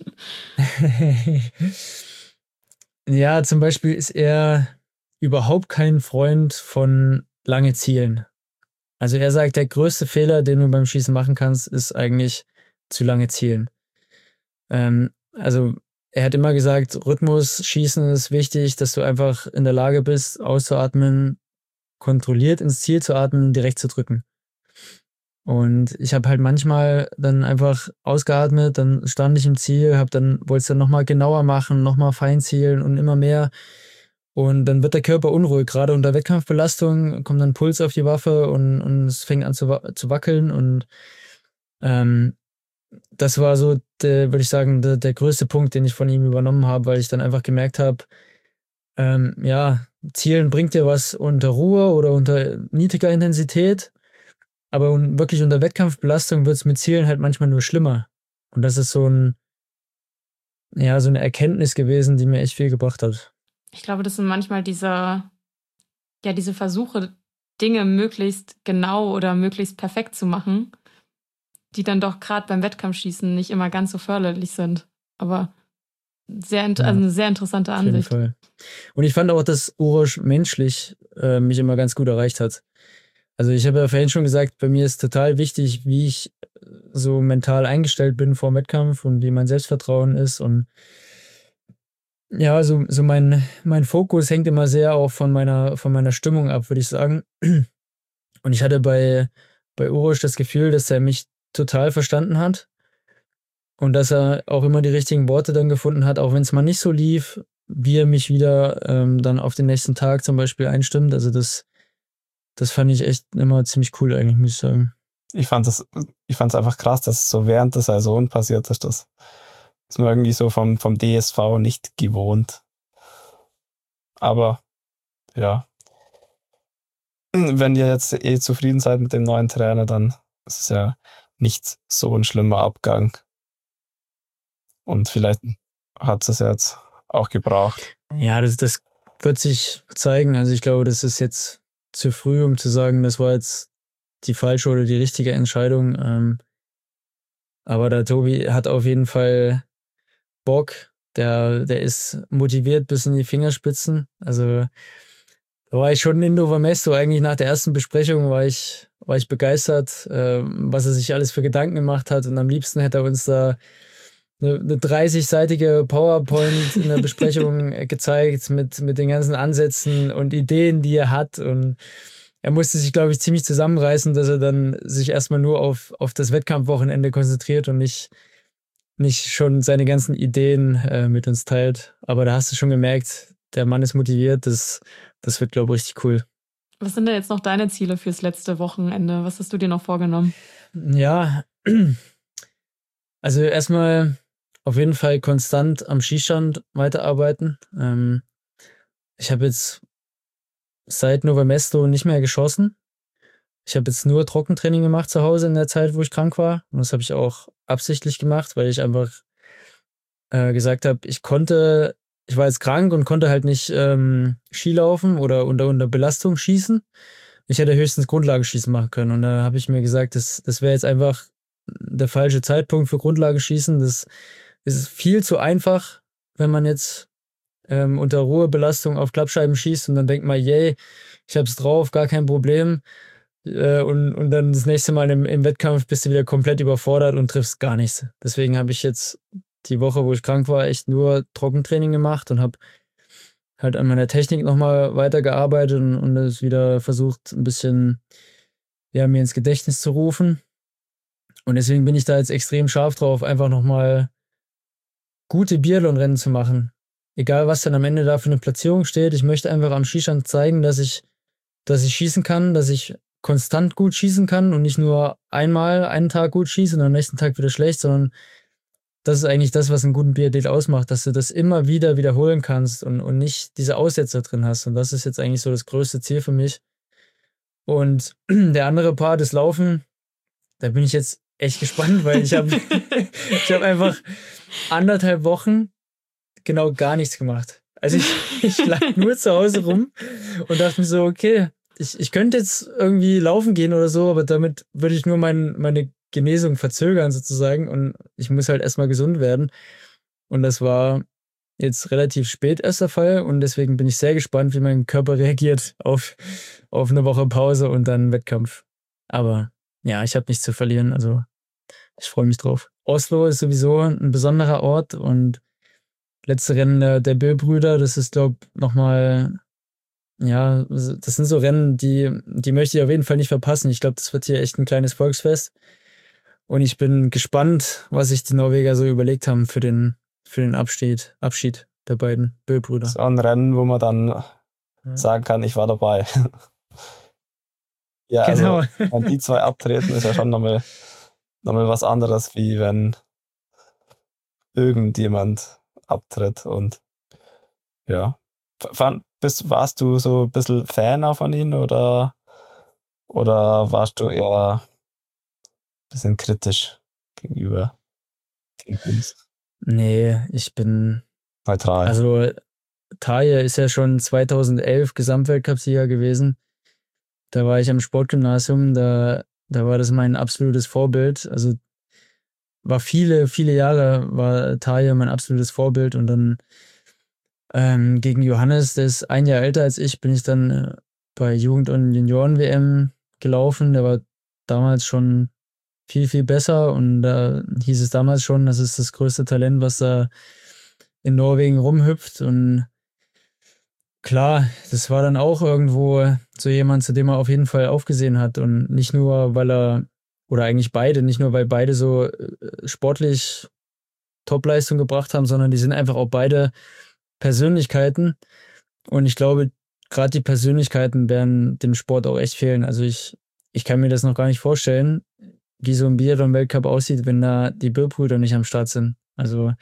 Speaker 7: Ja, zum Beispiel ist er überhaupt kein Freund von lange Zielen. Also er sagt, der größte Fehler, den du beim Schießen machen kannst, ist eigentlich zu lange zielen. Ähm, also er hat immer gesagt, Rhythmus, Schießen ist wichtig, dass du einfach in der Lage bist, auszuatmen, kontrolliert ins Ziel zu atmen, direkt zu drücken. Und ich habe halt manchmal dann einfach ausgeatmet, dann stand ich im Ziel, hab dann, wollte es dann nochmal genauer machen, nochmal fein zielen und immer mehr. Und dann wird der Körper unruhig, gerade unter Wettkampfbelastung kommt dann Puls auf die Waffe und, und es fängt an zu, zu wackeln. Und ähm, das war so, der, würde ich sagen, der, der größte Punkt, den ich von ihm übernommen habe, weil ich dann einfach gemerkt habe, ähm, ja, Zielen bringt dir was unter Ruhe oder unter niedriger Intensität. Aber wirklich unter Wettkampfbelastung wird es mit Zielen halt manchmal nur schlimmer. Und das ist so ein, ja, so eine Erkenntnis gewesen, die mir echt viel gebracht hat.
Speaker 2: Ich glaube, das sind manchmal diese, ja, diese Versuche, Dinge möglichst genau oder möglichst perfekt zu machen, die dann doch gerade beim Wettkampfschießen nicht immer ganz so förderlich sind. Aber sehr, also eine sehr interessante Ansicht.
Speaker 7: Auf jeden Fall. Und ich fand auch, dass Uroš menschlich äh, mich immer ganz gut erreicht hat. Also ich habe ja vorhin schon gesagt, bei mir ist total wichtig, wie ich so mental eingestellt bin vor dem Wettkampf und wie mein Selbstvertrauen ist. Und ja, so, so mein, mein Fokus hängt immer sehr auch von meiner, von meiner Stimmung ab, würde ich sagen. Und ich hatte bei, bei Uroš das Gefühl, dass er mich total verstanden hat und dass er auch immer die richtigen Worte dann gefunden hat, auch wenn es mal nicht so lief, wie er mich wieder ähm, dann auf den nächsten Tag zum Beispiel einstimmt. Also das Das fand ich echt immer ziemlich cool eigentlich, muss ich sagen.
Speaker 4: Ich fand das, ich fand es einfach krass, dass es so während der Saison passiert ist. Das ist mir irgendwie so vom, vom D S V nicht gewohnt. Aber ja, wenn ihr jetzt eh zufrieden seid mit dem neuen Trainer, dann ist es ja nicht so ein schlimmer Abgang. Und vielleicht hat es jetzt auch gebraucht.
Speaker 7: Ja, das, das wird sich zeigen. Also ich glaube, das ist jetzt zu früh, um zu sagen, das war jetzt die falsche oder die richtige Entscheidung. Ähm, aber der Tobi hat auf jeden Fall Bock. Der, der ist motiviert bis in die Fingerspitzen. Also da war ich schon in Novamesto. Eigentlich nach der ersten Besprechung war ich, war ich begeistert, äh, was er sich alles für Gedanken gemacht hat. Und am liebsten hätte er uns da eine, eine dreißigseitige PowerPoint in der Besprechung gezeigt mit, mit den ganzen Ansätzen und Ideen, die er hat. Und er musste sich, glaube ich, ziemlich zusammenreißen, dass er dann sich erstmal nur auf, auf das Wettkampfwochenende konzentriert und nicht, nicht schon seine ganzen Ideen äh, mit uns teilt. Aber da hast du schon gemerkt, der Mann ist motiviert, das, das wird, glaube ich, richtig cool.
Speaker 2: Was sind denn jetzt noch deine Ziele fürs letzte Wochenende? Was hast du dir noch vorgenommen?
Speaker 7: Ja, also erstmal auf jeden Fall konstant am Skistand weiterarbeiten. Ähm, ich habe jetzt seit Novemesto nicht mehr geschossen. Ich habe jetzt nur Trockentraining gemacht zu Hause in der Zeit, wo ich krank war. Und das habe ich auch absichtlich gemacht, weil ich einfach äh, gesagt habe, ich konnte, ich war jetzt krank und konnte halt nicht ähm, Skilaufen oder unter, unter Belastung schießen. Ich hätte höchstens Grundlagenschießen machen können. Und da habe ich mir gesagt, das, das wäre jetzt einfach der falsche Zeitpunkt für Grundlagenschießen. Das ist viel zu einfach, wenn man jetzt ähm, unter Ruhebelastung auf Klappscheiben schießt und dann denkt man, yay, ich hab's drauf, gar kein Problem. Äh, und, und dann das nächste Mal im, im Wettkampf bist du wieder komplett überfordert und triffst gar nichts. Deswegen habe ich jetzt die Woche, wo ich krank war, echt nur Trockentraining gemacht und habe halt an meiner Technik nochmal weitergearbeitet und, und es wieder versucht, ein bisschen ja, mir ins Gedächtnis zu rufen. Und deswegen bin ich da jetzt extrem scharf drauf, einfach nochmal gute Biathlon-Rennen zu machen. Egal, was dann am Ende da für eine Platzierung steht. Ich möchte einfach am Skistand zeigen, dass ich, dass ich schießen kann, dass ich konstant gut schießen kann und nicht nur einmal einen Tag gut schieße und am nächsten Tag wieder schlecht, sondern das ist eigentlich das, was einen guten Biathlet ausmacht, dass du das immer wieder wiederholen kannst und, und nicht diese Aussetzer drin hast. Und das ist jetzt eigentlich so das größte Ziel für mich. Und der andere Part, das Laufen, da bin ich jetzt echt gespannt, weil ich habe ich hab einfach anderthalb Wochen genau gar nichts gemacht. Also ich, ich lag nur zu Hause rum und dachte mir so, okay, ich, ich könnte jetzt irgendwie laufen gehen oder so, aber damit würde ich nur mein, meine Genesung verzögern sozusagen und ich muss halt erstmal gesund werden. Und das war jetzt relativ spät erst der Fall und deswegen bin ich sehr gespannt, wie mein Körper reagiert auf, auf eine Woche Pause und dann Wettkampf. Aber ja, ich habe nichts zu verlieren, also ich freue mich drauf. Oslo ist sowieso ein besonderer Ort und letzte Rennen der, der Bö-Brüder, das ist, glaube ich, nochmal, ja, das sind so Rennen, die, die möchte ich auf jeden Fall nicht verpassen. Ich glaube, das wird hier echt ein kleines Volksfest. Und ich bin gespannt, was sich die Norweger so überlegt haben für den, für den Abschied, Abschied der beiden Bö-Brüder.
Speaker 4: So ein Rennen, wo man dann ja. sagen kann, ich war dabei. Ja, genau. Also, wenn die zwei abtreten, ist ja schon nochmal nochmal was anderes, wie wenn irgendjemand abtritt. Und ja, Fand, bist, warst du so ein bisschen Fan auch von ihnen oder, oder warst du eher ein bisschen kritisch gegenüber uns?
Speaker 7: Nee, ich bin
Speaker 4: neutral.
Speaker 7: Also Tarje ist ja schon zweitausendelf Gesamtweltcup-Sieger gewesen. Da war ich am Sportgymnasium, da, da war das mein absolutes Vorbild. Also war viele, viele Jahre war Tarje mein absolutes Vorbild und dann ähm, gegen Johannes, der ist ein Jahr älter als ich, bin ich dann äh, bei Jugend- und Junioren-W M gelaufen. Der war damals schon viel, viel besser und da hieß es damals schon, das ist das größte Talent, was da in Norwegen rumhüpft und klar, das war dann auch irgendwo so jemand, zu dem er auf jeden Fall aufgesehen hat und nicht nur, weil er, oder eigentlich beide, nicht nur, weil beide so sportlich Topleistung gebracht haben, sondern die sind einfach auch beide Persönlichkeiten und ich glaube, gerade die Persönlichkeiten werden dem Sport auch echt fehlen. Also ich, ich kann mir das noch gar nicht vorstellen, wie so ein Biathlon-Weltcup aussieht, wenn da die Bö-Brüder nicht am Start sind. Also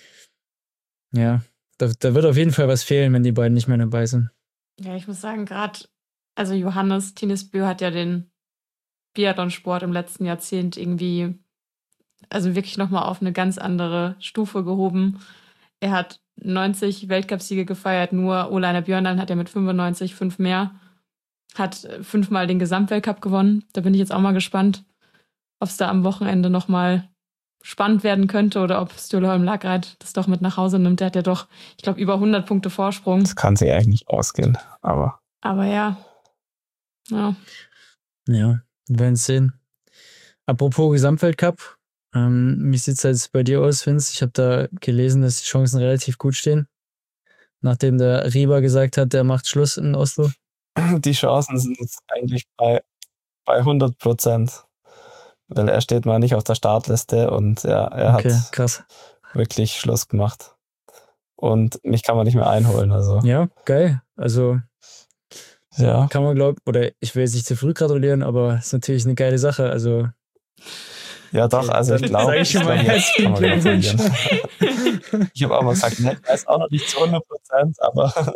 Speaker 7: ja, da, da wird auf jeden Fall was fehlen, wenn die beiden nicht mehr dabei sind.
Speaker 2: Ja, ich muss sagen, gerade, also Johannes Tinnes Bö hat ja den Biathlon-Sport im letzten Jahrzehnt irgendwie, also wirklich nochmal auf eine ganz andere Stufe gehoben. Er hat neunzig Weltcupsiege gefeiert, nur Olainer Björndalen hat ja mit fünfundneunzig fünf mehr, hat fünfmal den Gesamtweltcup gewonnen. Da bin ich jetzt auch mal gespannt, ob es da am Wochenende nochmal spannend werden könnte oder ob Stålholm Lagreit das doch mit nach Hause nimmt. Der hat ja doch, ich glaube, über hundert Punkte Vorsprung.
Speaker 4: Das kann sich eigentlich nicht ausgehen, aber...
Speaker 2: Aber ja. Ja,
Speaker 7: ja wir werden es sehen. Apropos Gesamtweltcup, ähm, wie sieht es jetzt bei dir aus, Vince? Ich habe da gelesen, dass die Chancen relativ gut stehen. Nachdem der Rieber gesagt hat, der macht Schluss in Oslo.
Speaker 4: die Chancen sind jetzt eigentlich bei, bei hundert Prozent. Weil er steht mal nicht auf der Startliste und ja, er
Speaker 7: Okay,
Speaker 4: hat
Speaker 7: krass.
Speaker 4: wirklich Schluss gemacht. Und mich kann man nicht mehr einholen. Also
Speaker 7: Ja, geil. Also
Speaker 4: ja,
Speaker 7: kann man glauben, oder ich will jetzt nicht zu früh gratulieren, aber es ist natürlich eine geile Sache. Also
Speaker 4: ja doch, also ich
Speaker 7: Dann
Speaker 4: glaube,
Speaker 7: sag ich schon mal herzlichen Glückwunsch.
Speaker 4: Ich habe auch mal gesagt, ne, ich weiß auch noch nicht zu hundert Prozent, aber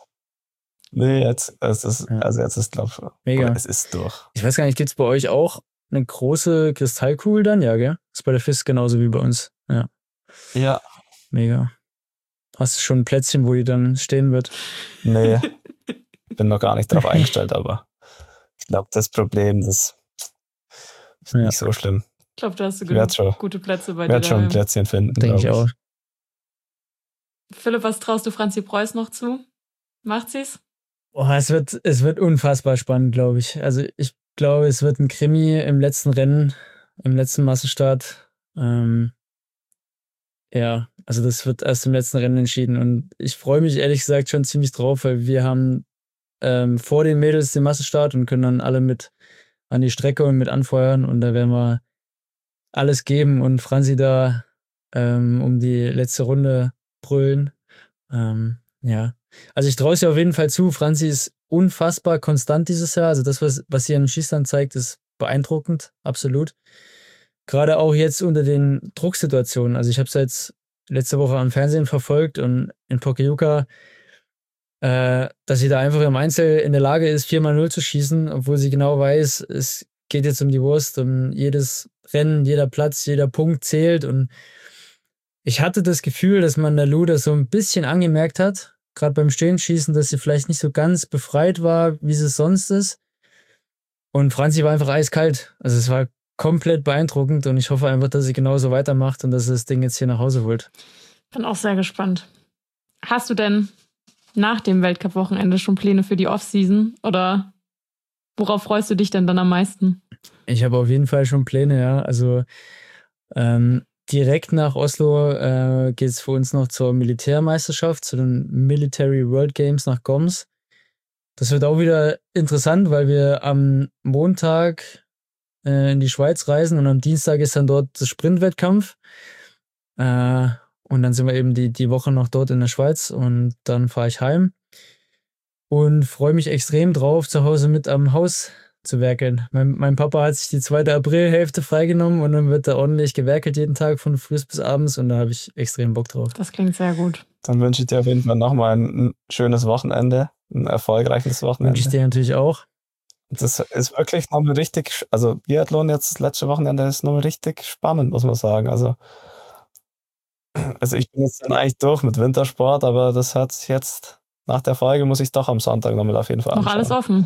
Speaker 4: nee, jetzt, es ist,
Speaker 7: Ja.
Speaker 4: also jetzt ist, glaube ich,
Speaker 7: Mega.
Speaker 4: oder es ist durch.
Speaker 7: Ich weiß gar nicht, gibt es bei euch auch eine große Kristallkugel dann? Ja, gell? Ist bei der F I S genauso wie bei uns. Ja,
Speaker 4: Ja,
Speaker 7: mega. Hast du schon ein Plätzchen, wo die dann stehen wird?
Speaker 4: nee, bin noch gar nicht drauf eingestellt, aber ich glaube, das Problem, das ist
Speaker 7: Ja.
Speaker 4: nicht so schlimm.
Speaker 2: Ich glaube, da hast du
Speaker 4: Ich
Speaker 2: genug
Speaker 4: werde schon,
Speaker 2: gute Plätze bei dir
Speaker 4: werd schon ein
Speaker 2: daheim.
Speaker 4: Plätzchen finden,
Speaker 7: Denke
Speaker 4: glaub
Speaker 7: ich auch.
Speaker 2: Philipp, was traust du Franzi Preuß noch zu? Macht sie's?
Speaker 7: Oh, es wird, es wird unfassbar spannend, glaube ich. Also ich glaube, es wird ein Krimi im letzten Rennen, im letzten Massenstart. Ähm, ja, also das wird erst im letzten Rennen entschieden. Und ich freue mich ehrlich gesagt schon ziemlich drauf, weil wir haben ähm, vor den Mädels den Massenstart und können dann alle mit an die Strecke und mit anfeuern. Und da werden wir alles geben und Franzi da ähm, um die letzte Runde brüllen. Ähm, ja. Also ich traue es ihr auf jeden Fall zu. Franzi ist unfassbar konstant dieses Jahr. Also das, was, was sie im Schießstand zeigt, ist beeindruckend, absolut. Gerade auch jetzt unter den Drucksituationen. Also ich habe es jetzt letzte Woche am Fernsehen verfolgt und in Pokljuka, äh, dass sie da einfach im Einzel in der Lage ist, vier mal null zu schießen, obwohl sie genau weiß, es geht jetzt um die Wurst, um jedes Rennen, jeder Platz, jeder Punkt zählt. Und ich hatte das Gefühl, dass man der Lu das so ein bisschen angemerkt hat, gerade beim Stehenschießen, dass sie vielleicht nicht so ganz befreit war, wie sie es sonst ist. Und Franzi war einfach eiskalt. Also es war komplett beeindruckend und ich hoffe einfach, dass sie genauso weitermacht und dass sie das Ding jetzt hier nach Hause holt.
Speaker 2: Bin auch sehr gespannt. Hast du denn nach dem Weltcup-Wochenende schon Pläne für die Offseason? Oder worauf freust du dich denn dann am meisten?
Speaker 7: Ich habe auf jeden Fall schon Pläne, ja. Also ähm, direkt nach Oslo äh, geht es für uns noch zur Militärmeisterschaft, zu den Military World Games nach Goms. Das wird auch wieder interessant, weil wir am Montag äh, in die Schweiz reisen und am Dienstag ist dann dort das Sprintwettkampf. Äh, und dann sind wir eben die, die Woche noch dort in der Schweiz und dann fahre ich heim und freue mich extrem drauf, zu Hause mit am Haus zu werkeln. Mein, mein Papa hat sich die zweite Aprilhälfte freigenommen und dann wird da ordentlich gewerkelt jeden Tag von früh bis abends und da habe ich extrem Bock drauf.
Speaker 2: Das klingt sehr gut.
Speaker 4: Dann wünsche ich dir auf jeden Fall nochmal ein, ein schönes Wochenende, ein erfolgreiches Wochenende.
Speaker 7: Wünsche ich dir natürlich auch.
Speaker 4: Das ist wirklich nochmal richtig, also Biathlon jetzt das letzte Wochenende ist nochmal richtig spannend, muss man sagen. Also, also ich bin jetzt dann eigentlich durch mit Wintersport, aber das hat jetzt, nach der Folge muss ich doch am Sonntag nochmal auf jeden Fall
Speaker 2: Noch
Speaker 4: anschauen.
Speaker 2: alles offen.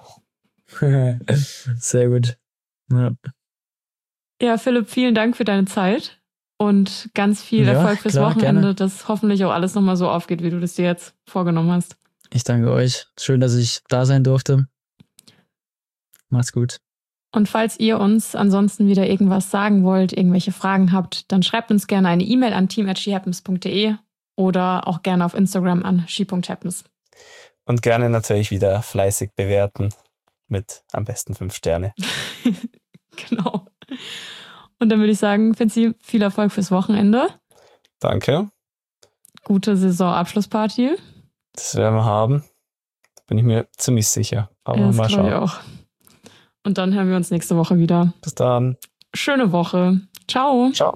Speaker 7: Sehr gut. Ja,
Speaker 2: Ja, Philipp, vielen Dank für deine Zeit und ganz viel
Speaker 7: Ja,
Speaker 2: Erfolg fürs
Speaker 7: klar,
Speaker 2: Wochenende,
Speaker 7: gerne.
Speaker 2: dass hoffentlich auch alles nochmal so aufgeht, wie du das dir jetzt vorgenommen hast.
Speaker 7: ich danke euch. Schön, dass ich da sein durfte. Macht's gut.
Speaker 2: Und falls ihr uns ansonsten wieder irgendwas sagen wollt, irgendwelche Fragen habt, dann schreibt uns gerne eine E-Mail an team at she happens punkt de oder auch gerne auf Instagram an she punkt happens.
Speaker 4: Und gerne natürlich wieder fleißig bewerten mit am besten fünf Sterne.
Speaker 2: Genau. Und dann würde ich sagen, Finzi, viel Erfolg fürs Wochenende.
Speaker 4: Danke,
Speaker 2: Gute Saisonabschlussparty.
Speaker 4: das werden wir haben. Bin ich mir ziemlich sicher. Aber
Speaker 2: Ja, das
Speaker 4: mal
Speaker 2: glaube ich
Speaker 4: schauen.
Speaker 2: auch. Und dann hören wir uns nächste Woche wieder.
Speaker 4: Bis dann.
Speaker 2: Schöne Woche. Ciao.
Speaker 4: Ciao.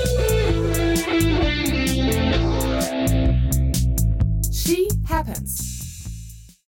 Speaker 5: She Happens.